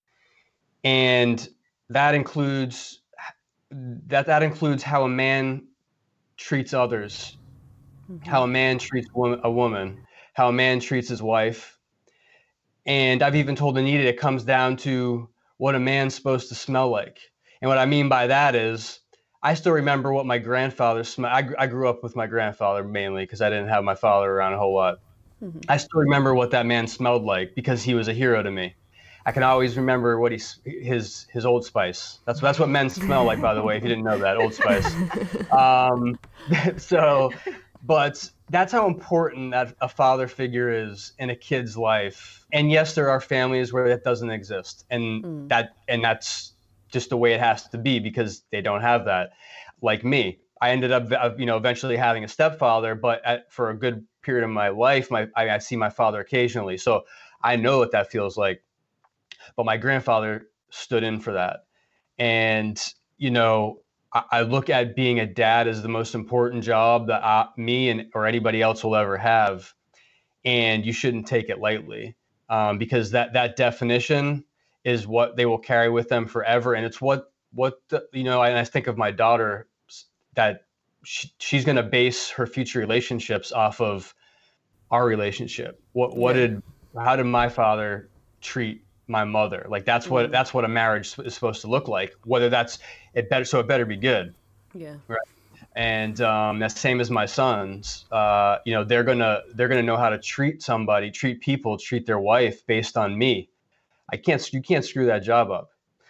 And that includes that that includes how a man treats others, Mhm. how a man treats a woman, how a man treats his wife. And I've even told Anita it comes down to what a man's supposed to smell like. And what I mean by that is, I still remember what my grandfather smelled. I, I grew up with my grandfather mainly because I didn't have my father around a whole lot. Mhm. I still remember what that man smelled like because he was a hero to me. I can always remember what he his his Old Spice. That's that's what men smell like, by the way. If you didn't know that, Old Spice. Um, so, but that's how important that a father figure is in a kid's life. And yes, there are families where that doesn't exist, and Mm. that and that's just the way it has to be because they don't have that. Like me, I ended up, you know, eventually having a stepfather, but at, for a good period of my life, my I, I see my father occasionally, so I know what that feels like. But my grandfather stood in for that, and you know, I, I look at being a dad as the most important job that I, me and or anybody else will ever have, and you shouldn't take it lightly, um, because that that definition is what they will carry with them forever, and it's what what the, you know. And I think of my daughter that she, she's going to base her future relationships off of our relationship. What what Yeah. did how did my father treat my mother? Like that's what Mm. that's what a marriage is supposed to look like. Whether that's it better, so it better be good. Yeah. And um, that's same as my sons. Uh, you know, they're gonna they're gonna know how to treat somebody, treat people, treat their wife based on me. I can't you can't screw that job up.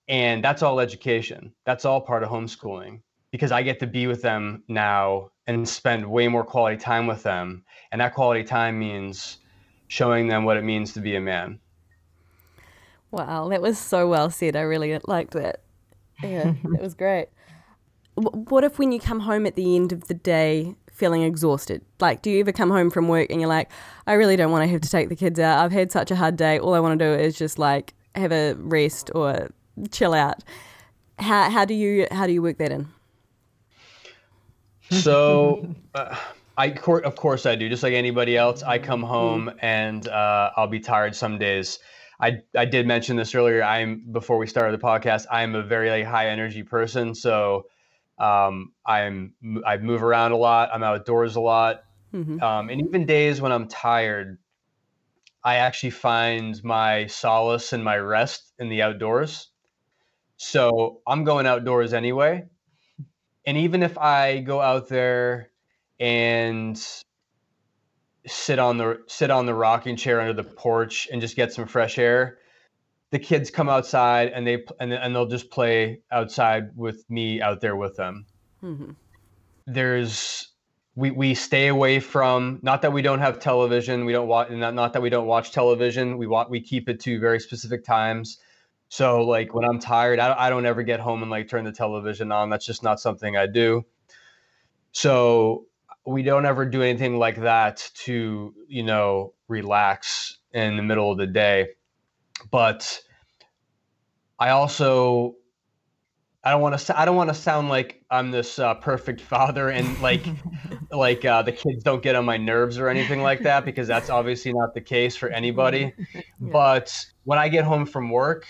And that's all education. That's all part of homeschooling, because I get to be with them now and spend way more quality time with them. And that quality time means showing them what it means to be a man. Wow, that was so well said. I really liked that. Yeah, it was great. W- What if when you come home at the end of the day feeling exhausted? Like, do you ever come home from work and you're like, I really don't want to have to take the kids out. I've had such a hard day. All I want to do is just like have a rest or chill out. How how do you how do you work that in? So, uh, I cour- of course I do. Just like anybody else, I come home and uh, I'll be tired some days. I I did mention this earlier. I'm before we started the podcast. I'm a very like, high energy person, so um, I'm I move around a lot. I'm outdoors a lot, Mm-hmm. um, and even days when I'm tired, I actually find my solace and my rest in the outdoors. So I'm going outdoors anyway. And even if I go out there and sit on the sit on the rocking chair under the porch and just get some fresh air, the kids come outside and they and, and they'll just play outside with me out there with them. Mm-hmm. There's we we stay away from, not that we don't have television, we don't watch not, not that we don't watch television. We want we keep it to very specific times. So like when I'm tired, I, I don't ever get home and like turn the television on. That's just not something I do. So we don't ever do anything like that to, you know, relax in the middle of the day. But I also, I don't want to, I don't want to sound like I'm this uh, perfect father and like, like uh, the kids don't get on my nerves or anything like that, because that's obviously not the case for anybody. Yeah. But when I get home from work,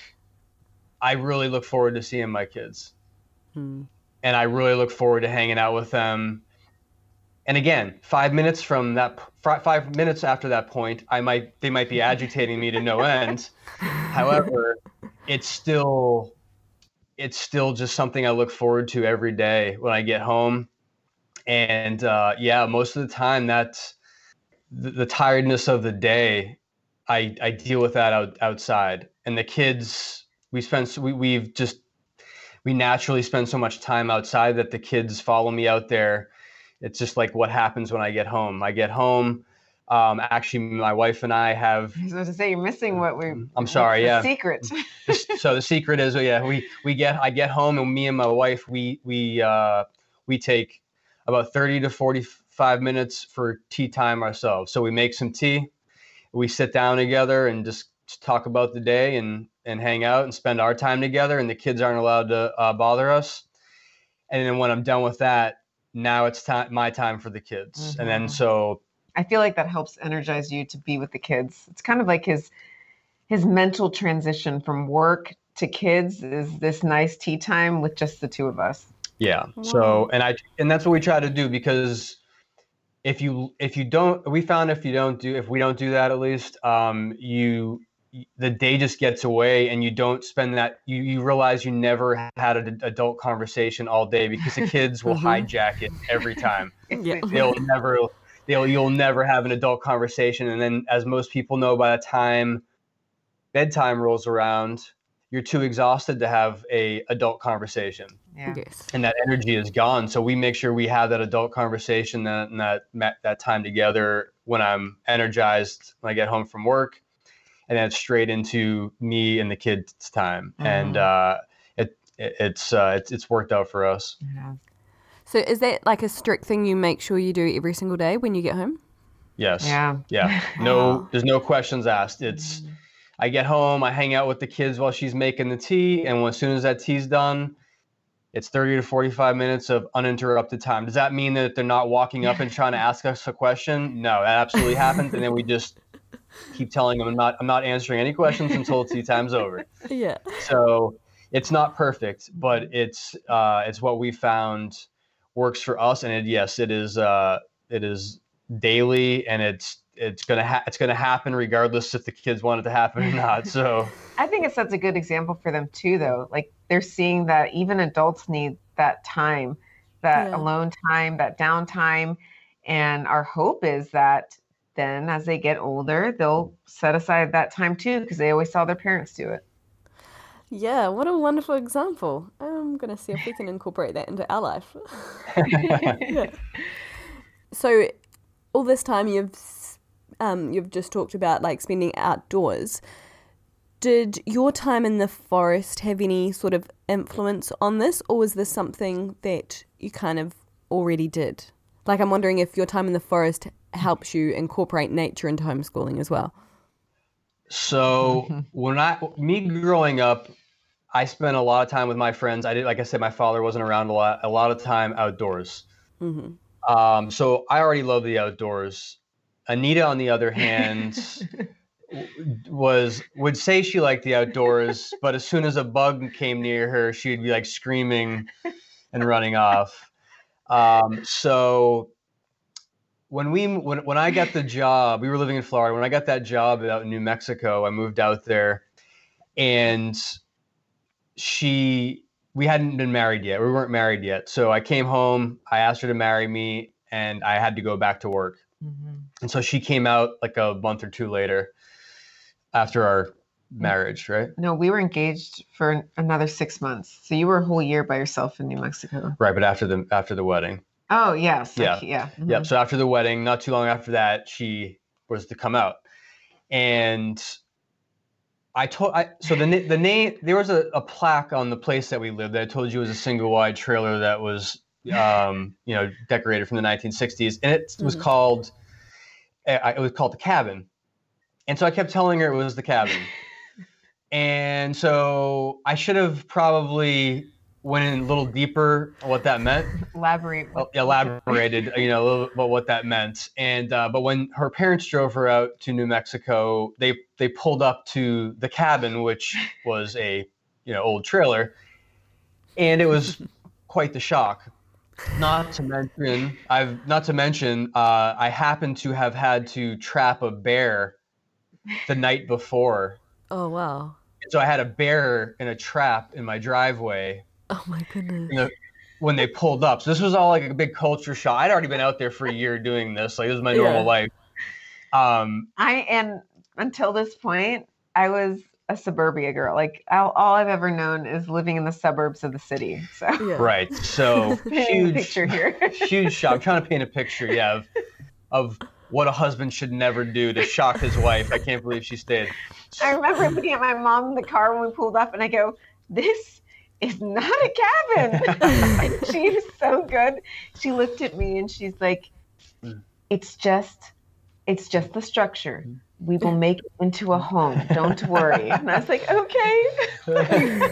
I really look forward to seeing my kids. Hmm. And I really look forward to hanging out with them. And again, five minutes from that, f- five minutes after that point, I might, they might be agitating me to no end. However, it's still, it's still just something I look forward to every day when I get home. And uh, yeah, most of the time, that's the, the tiredness of the day. I, I deal with that out, outside, and the kids, we spend, we, we've just, we naturally spend so much time outside that the kids follow me out there. It's just like what happens when I get home. I get home. Um, actually, my wife and I have. I was about to say you're missing what we. I'm sorry. The Yeah. Secret. So the secret is, yeah, we we get. I get home and me and my wife we we uh, we take about thirty to forty-five minutes for tea time ourselves. So we make some tea. We sit down together and just talk about the day and and hang out and spend our time together. And the kids aren't allowed to uh, bother us. And then when I'm done with that, now it's time, my time for the kids. Mm-hmm. And then so I feel like that helps energize you to be with the kids. It's kind of like his his mental transition from work to kids is this nice tea time with just the two of us. Yeah. Wow. So and I and that's what we try to do, because if you if you don't, we found if you don't do if we don't do that, at least um, you the day just gets away and you don't spend that, you, you realize you never had an adult conversation all day, because the kids will Mm-hmm. hijack it every time. Yeah. They'll never, they'll, you'll never have an adult conversation. And then, as most people know, by the time bedtime rolls around, you're too exhausted to have a adult conversation. Yeah. Yes. And that energy is gone. So we make sure we have that adult conversation, that, and that, that time together when I'm energized, when I get home from work. And then straight into me and the kids' time, mm-hmm. and uh, it, it it's uh, it's it's worked out for us. Yeah. So is that like a strict thing you make sure you do every single day when you get home? Yes. Yeah. Yeah. No, there's no questions asked. It's mm-hmm. I get home, I hang out with the kids while she's making the tea, and as soon as that tea's done, it's thirty to forty-five minutes of uninterrupted time. Does that mean that they're not walking up and trying to ask us a question? No, that absolutely happens, and then we just keep telling them I'm not I'm not answering any questions until tea time's over. Yeah. So it's not perfect, but it's uh, it's what we found works for us, and it, yes, it is uh, it is daily, and it's it's gonna ha- it's gonna happen regardless if the kids want it to happen or not. So I think it sets a good example for them too, though. Like they're seeing that even adults need that time, that Yeah. alone time, that downtime, and our hope is that then as they get older, they'll set aside that time too, because they always saw their parents do it. Yeah, what a wonderful example. I'm going to see if we can incorporate that into our life. Yeah. So all this time you've um, you've just talked about like spending outdoors. Did your time in the forest have any sort of influence on this, or was this something that you kind of already did? Like, I'm wondering if your time in the forest helps you incorporate nature into homeschooling as well. So when I, me growing up, I spent a lot of time with my friends. I did, like I said, my father wasn't around a lot, a lot of time outdoors. Mm-hmm. Um, so I already love the outdoors. Anita, on the other hand, was would say she liked the outdoors, but as soon as a bug came near her, she'd be like screaming and running off. Um, so when we when when I got the job, we were living in Florida. When I got that job out in New Mexico, I moved out there, and she we hadn't been married yet. We weren't married yet. So I came home, I asked her to marry me, and I had to go back to work. Mm-hmm. And so she came out like a month or two later after our marriage, right? No, we were engaged for another six months. So you were a whole year by yourself in New Mexico. Right, but after the after the wedding. Oh, yes. Yeah. Like, yeah. Mm-hmm. Yep. So after the wedding, not too long after that, she was to come out. And I told, I, so the the name, there was a, a plaque on the place that we lived that I told you was a single wide trailer that was, um, you know, decorated from the nineteen sixties. And it was mm-hmm. called, it was called the Cabin. And so I kept telling her it was the Cabin. And so I should have probably went in a little deeper on what that meant. Elaborate. Elaborated, you know, a little about what that meant. And uh, but when her parents drove her out to New Mexico, they they pulled up to the Cabin, which was a you know old trailer, and it was quite the shock. Not to mention, I've not to mention, uh, I happened to have had to trap a bear the night before. Oh wow! So I had a bear in a trap in my driveway. Oh my goodness. You know, when they pulled up. So this was all like a big culture shock. I'd already been out there for a year doing this. Like this was my normal yeah. life. Um, I, and until this point, I was a suburbia girl. Like all, all I've ever known is living in the suburbs of the city. So yeah. Right. So huge picture here. Huge shock. I'm trying to paint a picture, yeah, of, of what a husband should never do to shock his wife. I can't believe she stayed. I remember looking at my mom in the car when we pulled up and I go, this is not a cabin. And she was so good. She looked at me and she's like, it's just, it's just the structure. We will make it into a home. Don't worry. And I was like, okay.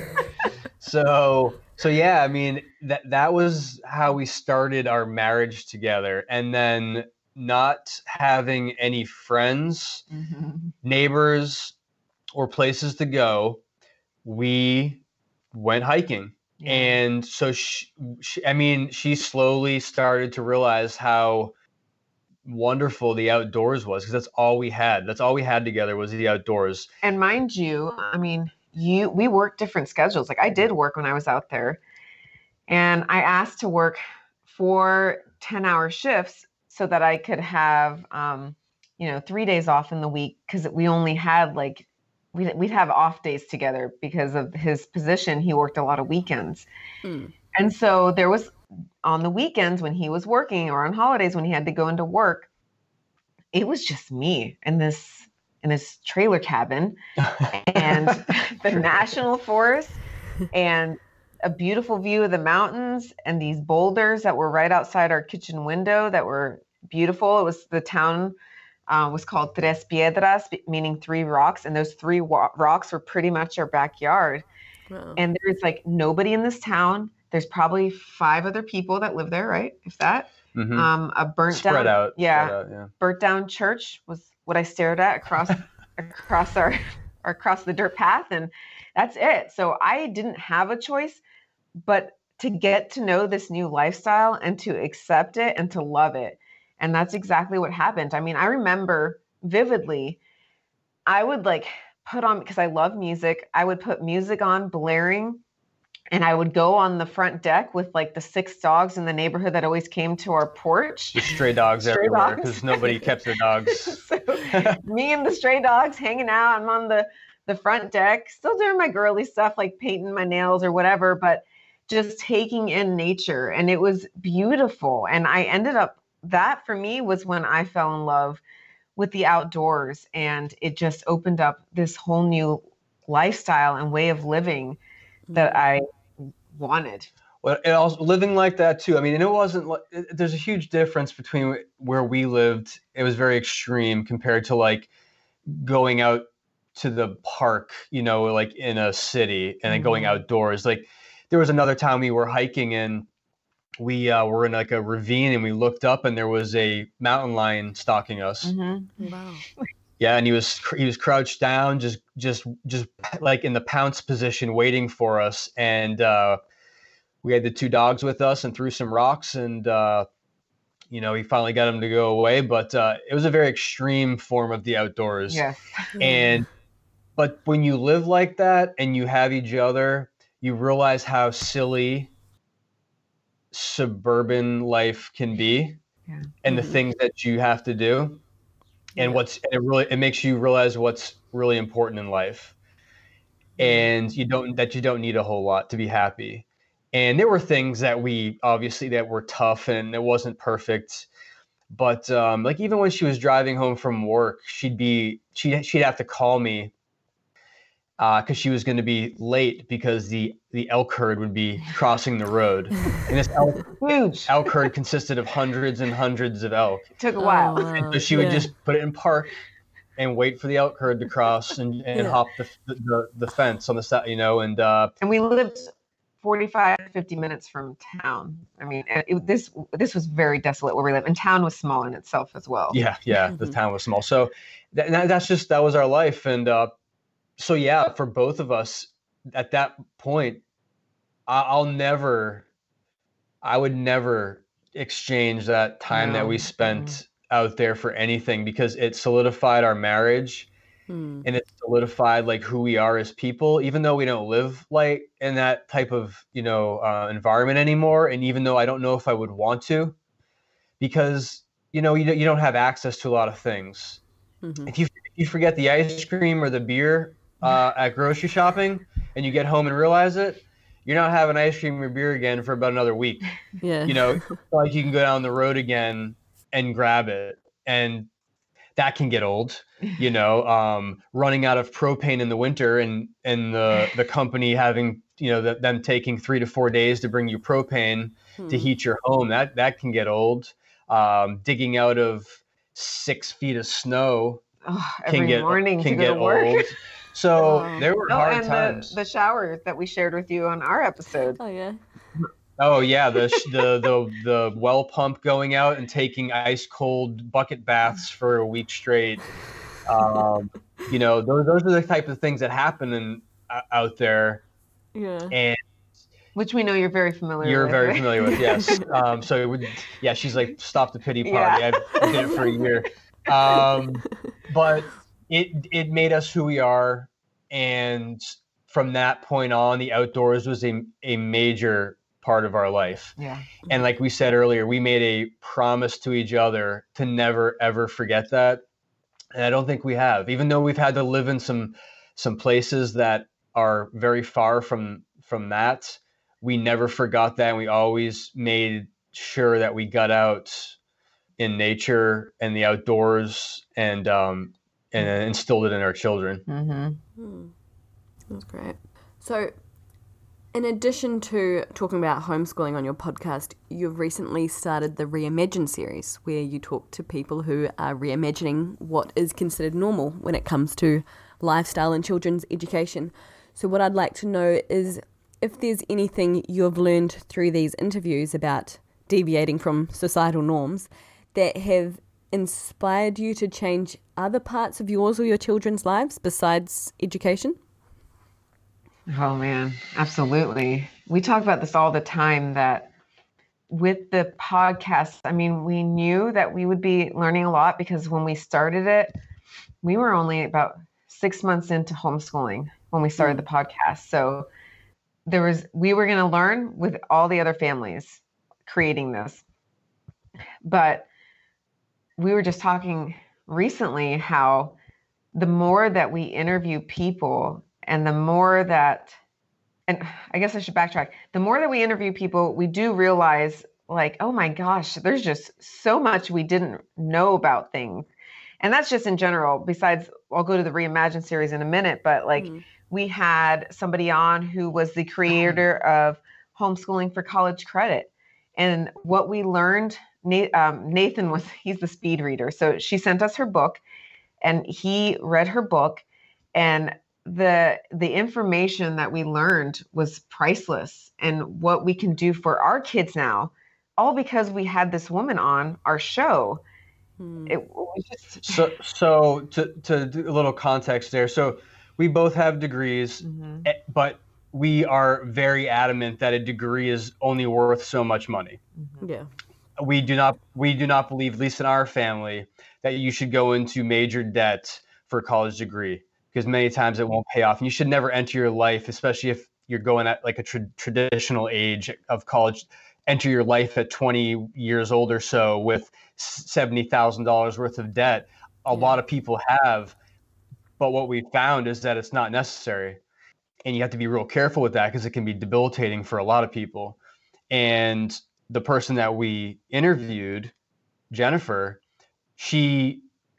so, so yeah, I mean, that, that was how we started our marriage together. And then not having any friends, mm-hmm. neighbors, or places to go, we went hiking. Yeah. And so, she, she, I mean, she slowly started to realize how wonderful the outdoors was, because that's all we had. That's all we had together was the outdoors. And mind you, I mean, you we worked different schedules. Like I did work when I was out there, and I asked to work four ten-hour shifts so that I could have, um, you know, three days off in the week, because we only had like we'd, we'd have off days together because of his position. He worked a lot of weekends. Mm. And so there was on the weekends when he was working or on holidays when he had to go into work, it was just me in this, in this trailer cabin and the national forest and a beautiful view of the mountains and these boulders that were right outside our kitchen window that were beautiful. It was the town uh, was called Tres Piedras, meaning three rocks. And those three wa- rocks were pretty much our backyard. Wow. And there's like nobody in this town. There's probably five other people that live there, right? If that. Mm-hmm. Um, a burnt spread down, out, yeah, spread out, yeah, burnt down church was what I stared at across across our or across the dirt path, and that's it. So I didn't have a choice, but to get to know this new lifestyle and to accept it and to love it, and that's exactly what happened. I mean, I remember vividly. I would like put on, because I love music. I would put music on blaring. And I would go on the front deck with like the six dogs in the neighborhood that always came to our porch. The stray dogs stray everywhere because nobody kept their dogs. So me and the stray dogs hanging out. I'm on the the front deck, still doing my girly stuff, like painting my nails or whatever, but just taking in nature. And it was beautiful. And I ended up, that for me was when I fell in love with the outdoors, and it just opened up this whole new lifestyle and way of living that I wanted. Well, and also living like that too. I mean, and it wasn't like, there's a huge difference between where we lived. It was very extreme compared to like going out to the park, you know, like in a city and then going outdoors. Like there was another time we were hiking and we uh, were in like a ravine and we looked up and there was a mountain lion stalking us. Mm-hmm. Wow. Yeah, and he was he was crouched down, just just just like in the pounce position, waiting for us. And uh, we had the two dogs with us and threw some rocks, and uh, you know, he finally got him to go away. But uh, it was a very extreme form of the outdoors. Yes. And but when you live like that and you have each other, you realize how silly suburban life can be, Yeah. and the things that you have to do. And what's and it really it makes you realize what's really important in life, and you don't that you don't need a whole lot to be happy. And there were things that we obviously that were tough and it wasn't perfect, but um, like even when she was driving home from work, she'd be she she'd have to call me because uh, she was going to be late because the the elk herd would be crossing the road, and this elk, Huge. elk herd consisted of hundreds and hundreds of elk. It took a while. Oh, And so she would yeah. just put it in park and wait for the elk herd to cross and, and Yeah. hop the, the the fence on the side, you know, and uh, And we lived forty-five, fifty minutes from town. I mean, it, it- this this was very desolate where we live, and town was small in itself as well. yeah, yeah, the town was small. So that, that- that's just, that was our life. And uh, so, yeah, for both of us at that point, I, I'll never, I would never exchange that time that No. we spent out there for anything, because it solidified our marriage. Hmm. And it solidified like who we are as people, even though we don't live like in that type of, you know, uh, environment anymore. And even though I don't know if I would want to, because, you know, you, don't- you don't have access to a lot of things. Mhm. If you, if you forget the ice cream or the beer uh, at grocery shopping and you get home and realize it, you're not having ice cream or beer again for about another week. Yeah. You know, like you can go down the road again and grab it. And that can get old, you know, um, running out of propane in the winter, and, and the, the company having, you know, the, them taking three to four days to bring you propane to heat your home. That, that can get old. Um, digging out of six feet of snow Oh, can every get, morning can to get go to work. old. So Wow. there were Oh, hard and times. the, the shower that we shared with you on our episode. Oh yeah. Oh yeah, the sh- the the the well pump going out and taking ice cold bucket baths for a week straight. Um, you know, those those are the type of things that happen in, uh, out there, Yeah. and Which we know you're very familiar you're with. very right? familiar with. Yes. Um, so it would, yeah, she's like, stop the pity party. Yeah. I've, I did it for a year, um, but it it made us who we are, and from that point on, the outdoors was a a major part of our life. Yeah. And like we said earlier, we made a promise to each other to never, ever forget that. And I don't think we have, even though we've had to live in some, some places that are very far from, from that. We never forgot that. And we always made sure that we got out in nature and the outdoors, and, um, and instilled it in our children. Mm-hmm. Hmm. That's great. So, in addition to talking about homeschooling on your podcast, you've recently started the Reimagine series, where you talk to people who are reimagining what is considered normal when it comes to lifestyle and children's education. So what I'd like to know is if there's anything you've learned through these interviews about deviating from societal norms that have inspired you to change other parts of yours or your children's lives besides education? Oh man, absolutely. We talk about this all the time, that with the podcast, I mean, we knew that we would be learning a lot, because when we started it, we were only about six months into homeschooling when we started the podcast. So there was, we were going to learn with all the other families creating this. But we were just talking recently how the more that we interview people and the more that, and I guess I should backtrack, the more that we interview people, we do realize like, oh my gosh, there's just so much we didn't know about things. And that's just in general. Besides, I'll go to the Reimagine series in a minute, but like mm-hmm. we had somebody on who was the creator of Homeschooling for College Credit. And what we learned, Nathan was, he's the speed reader. So she sent us her book and he read her book, and the the information that we learned was priceless, and what we can do for our kids now, all because we had this woman on our show. Hmm. It was just... So, so to, to do a little context there. So we both have degrees, mm-hmm. but we are very adamant that a degree is only worth so much money. Mm-hmm. Yeah. We do not, we do not believe, at least in our family, that you should go into major debt for a college degree, because many times it won't pay off. And you should never enter your life, especially if you're going at like a tra- traditional age of college, enter your life at twenty years old or so with seventy thousand dollars worth of debt. A yeah. lot of people have, but what we found is that it's not necessary. And you have to be real careful with that because it can be debilitating for a lot of people. And the person that we interviewed, Jennifer, she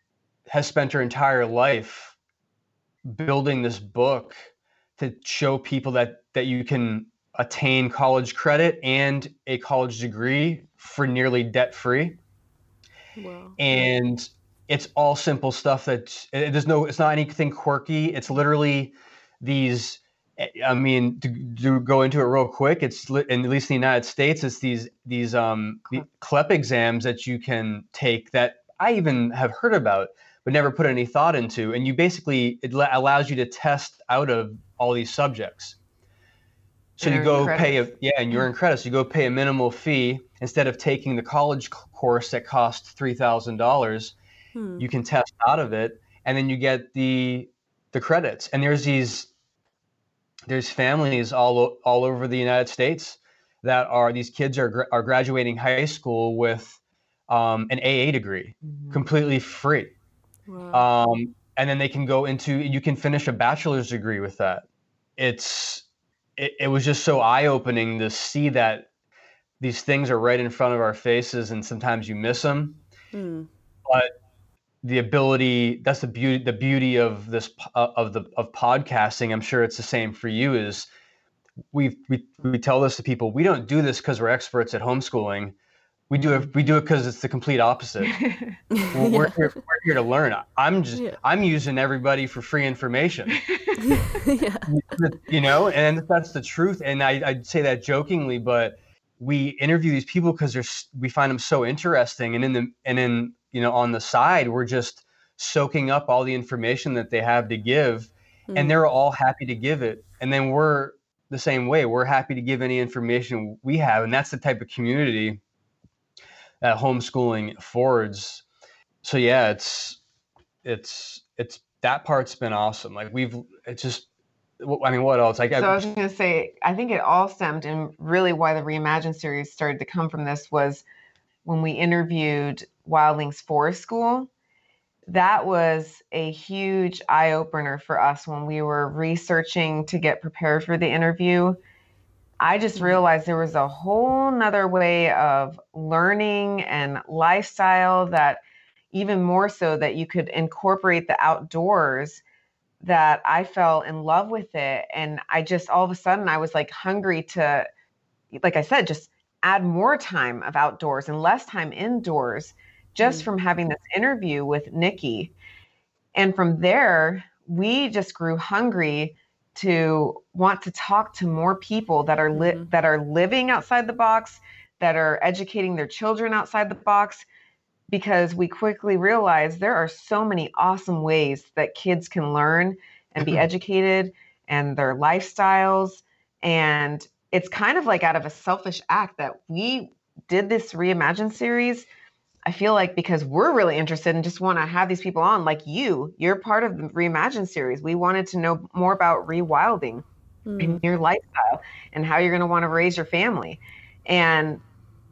has spent her entire life building this book to show people that that you can attain college credit and a college degree for nearly debt-free. Wow. And it's all simple stuff that it, there's no, it's not anything quirky. It's literally these, I mean, to, to go into it real quick, it's in, at least in the United States, it's these, these um, the C L E P exams that you can take that I even have heard about, but never put any thought into. And you basically, it allows you to test out of all these subjects. So you go pay a, yeah, and you're in credit. So you go pay a minimal fee instead of taking the college course that costs three thousand dollars. Hmm. You can test out of it, and then you get the the credits. And there's these there's families all all over the United States that are these kids are are graduating high school with um, an A A degree, mm-hmm. completely free. Wow. Um, and then they can go into you can finish a bachelor's degree with that. It's It, it was just so eye-opening to see that these things are right in front of our faces, and sometimes you miss them. Mm. But the ability, that's the beauty, the beauty of this, uh, of the, of podcasting. I'm sure it's the same for you, is we, we, we tell this to people. We don't do this because we're experts at homeschooling. We do it, we do it because it's the complete opposite. we're, we're, here, we're here to learn. I'm just, yeah. I'm using everybody for free information. yeah. You know, and that's the truth. And I, I'd say that jokingly, but we interview these people because they're, we find them so interesting. And in the, and in, you know, on the side, we're just soaking up all the information that they have to give, mm. and they're all happy to give it. And then we're the same way. We're happy to give any information we have. And that's the type of community that homeschooling affords. So yeah, it's, it's, it's, that part's been awesome. Like we've, it's just, I mean, what else? Like, so I, I was going to say, I think it all stemmed, and really why the Reimagine series started to come from this was when we interviewed Wildlings Forest School. That was a huge eye opener for us when we were researching to get prepared for the interview. I just realized there was a whole nother way of learning and lifestyle that even more so that you could incorporate the outdoors, that I fell in love with it. And I just, all of a sudden I was like hungry to, like I said, just add more time of outdoors and less time indoors just mm. from having this interview with Nikki. And from there, we just grew hungry to want to talk to more people that are li- mm-hmm. that are living outside the box, that are educating their children outside the box, because we quickly realized there are so many awesome ways that kids can learn and be educated, and their lifestyles. And it's kind of like out of a selfish act that we did this Reimagine series. I feel like because we're really interested and just want to have these people on, like you, you're part of the Reimagine series. We wanted to know more about rewilding mm. and your lifestyle and how you're going to want to raise your family. And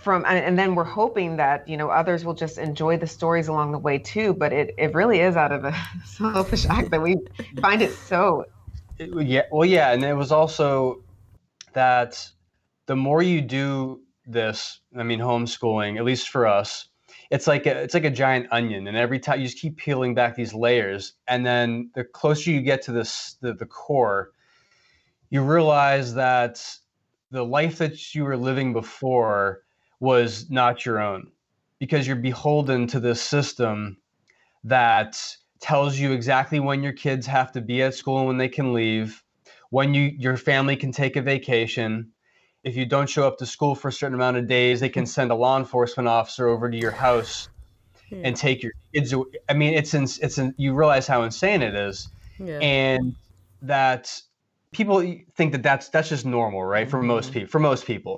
from, and, and then we're hoping that, you know, others will just enjoy the stories along the way too. But it, it really is out of a selfish act that we find it so. It, yeah. Well, yeah. And it was also that the more you do this, I mean, homeschooling, at least for us, it's like a, it's like a giant onion, and every time you just keep peeling back these layers, and then the closer you get to this, the, the core, you realize that the life that you were living before was not your own, because you're beholden to this system that tells you exactly when your kids have to be at school and when they can leave, when you your family can take a vacation. If you don't show up to school for a certain amount of days, they can send a law enforcement officer over to your house yeah. and take your kids away. I mean, it's in, it's in, you realize how insane it is, yeah. and that people think that that's that's just normal, right? For mm-hmm. most people, for most people.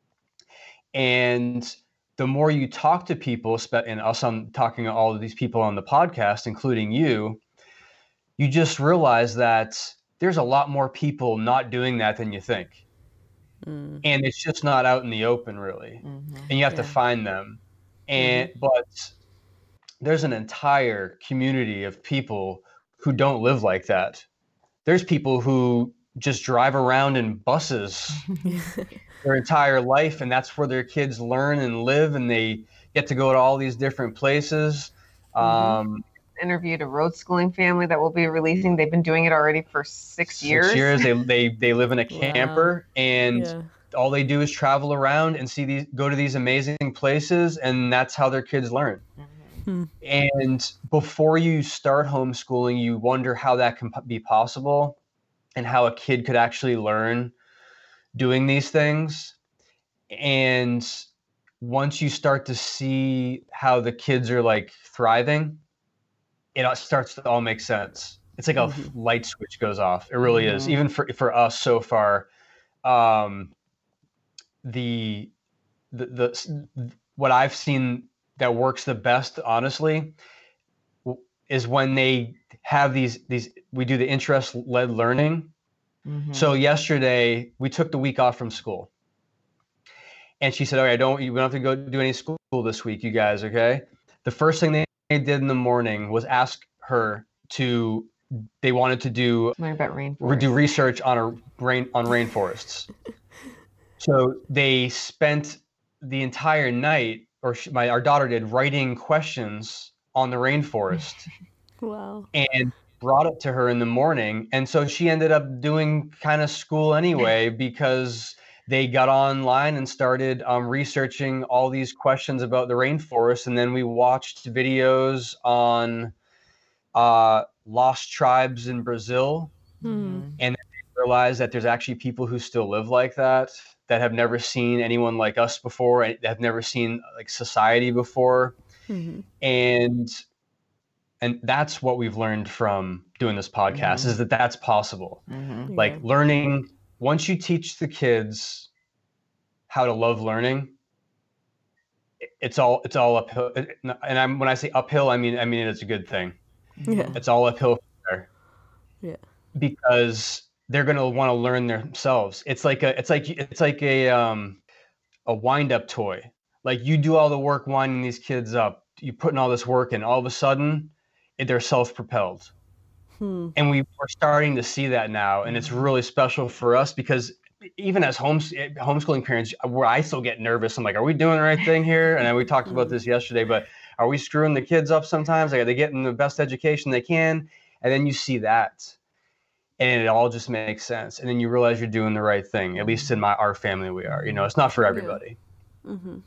And the more you talk to people, and us on talking to all of these people on the podcast, including you, you just realize that there's a lot more people not doing that than you think. Mm. And it's just not out in the open, really. Mm-hmm. And you have yeah. to find them. And mm-hmm. but there's an entire community of people who don't live like that. There's people who just drive around in buses their entire life, and that's where their kids learn and live, and they get to go to all these different places. Mm-hmm. Um, interviewed a road schooling family that we'll be releasing. They've been doing it already for six, six years. Six years. They they they live in a camper, wow. and yeah. all they do is travel around and see these, go to these amazing places, and that's how their kids learn. Mm-hmm. And before you start homeschooling, you wonder how that can be possible, and how a kid could actually learn doing these things. And once you start to see how the kids are like thriving, it starts to all make sense. It's like a mm-hmm. light switch goes off. It really mm-hmm. is. Even for, for us so far, um, the, the, the, what I've seen that works the best, honestly, is when they have these, these, we do the interest-led learning. Mm-hmm. So yesterday we took the week off from school, and she said, "Okay, I don't, you don't have to go do any school this week, you guys. Okay." The first thing they did in the morning was ask her to, they wanted to do, learn about rainforest. do research on a rain, on rainforests. So they spent the entire night, or she, my, our daughter did, writing questions on the rainforest. Wow. And brought it to her in the morning. And so she ended up doing kind of school anyway, because they got online and started um, researching all these questions about the rainforest. And then we watched videos on uh, lost tribes in Brazil. Hmm. And they realized that there's actually people who still live like that, that have never seen anyone like us before, and have never seen like society before. Mm-hmm. And And that's what we've learned from doing this podcast, mm-hmm. is that that's possible. Mm-hmm. Like yeah. learning, once you teach the kids how to love learning, it's all, it's all uphill. And I'm, when I say uphill, I mean, I mean, it's a good thing. Yeah. It's all uphill from there. Yeah. Because they're going to want to learn themselves. It's like a, it's like, it's like a, um, a wind up toy. Like you do all the work winding these kids up, you putting all this work in, all of a sudden they're self-propelled. Hmm. And we, we're starting to see that now. And it's really special for us, because even as homes, homeschooling parents, where I still get nervous, I'm like, are we doing the right thing here? And we talked about this yesterday, but are we screwing the kids up sometimes? Like, are they getting the best education they can? And then you see that, and it all just makes sense. And then you realize you're doing the right thing. At least in my our family, we are. You know, it's not for everybody. Yeah. Mm-hmm.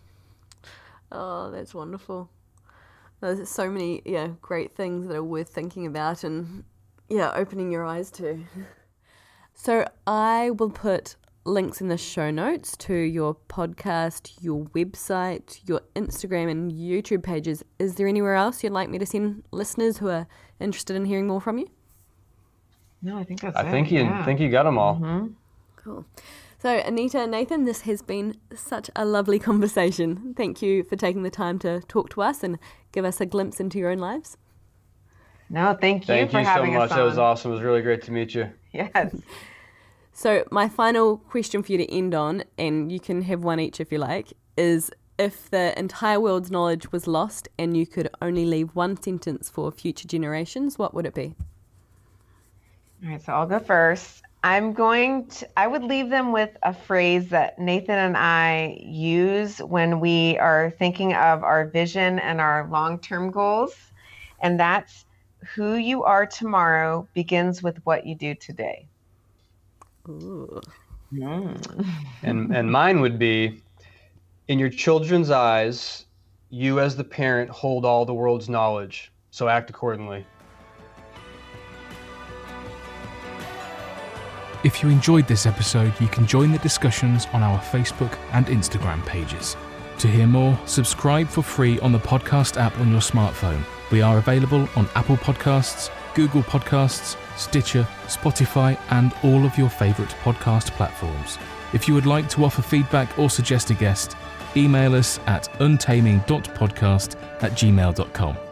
Oh, that's wonderful. There's so many, yeah, great things that are worth thinking about and, yeah, opening your eyes to. So I will put links in the show notes to your podcast, your website, your Instagram and YouTube pages. Is there anywhere else you'd like me to send listeners who are interested in hearing more from you? No, I think that's I it. think you yeah. think you got them all. Mm-hmm. Cool. So Anita and Nathan, this has been such a lovely conversation. Thank you for taking the time to talk to us and give us a glimpse into your own lives. No, thank you thank for you having so us much. on. That was awesome. It was really great to meet you. Yes. So my final question for you to end on, and you can have one each if you like, is If the entire world's knowledge was lost and you could only leave one sentence for future generations, what would it be? All right, so I'll go first. I'm going to, I would leave them with a phrase that Nathan and I use when we are thinking of our vision and our long-term goals. And that's, who you are tomorrow begins with what you do today. Ooh. Mm. And and mine would be, in your children's eyes, you as the parent hold all the world's knowledge, so act accordingly. If you enjoyed this episode, you can join the discussions on our Facebook and Instagram pages. To hear more, subscribe for free on the podcast app on your smartphone. We are available on Apple Podcasts, Google Podcasts, Stitcher, Spotify, and all of your favourite podcast platforms. If you would like to offer feedback or suggest a guest, email us at untaming dot podcast at gmail dot com.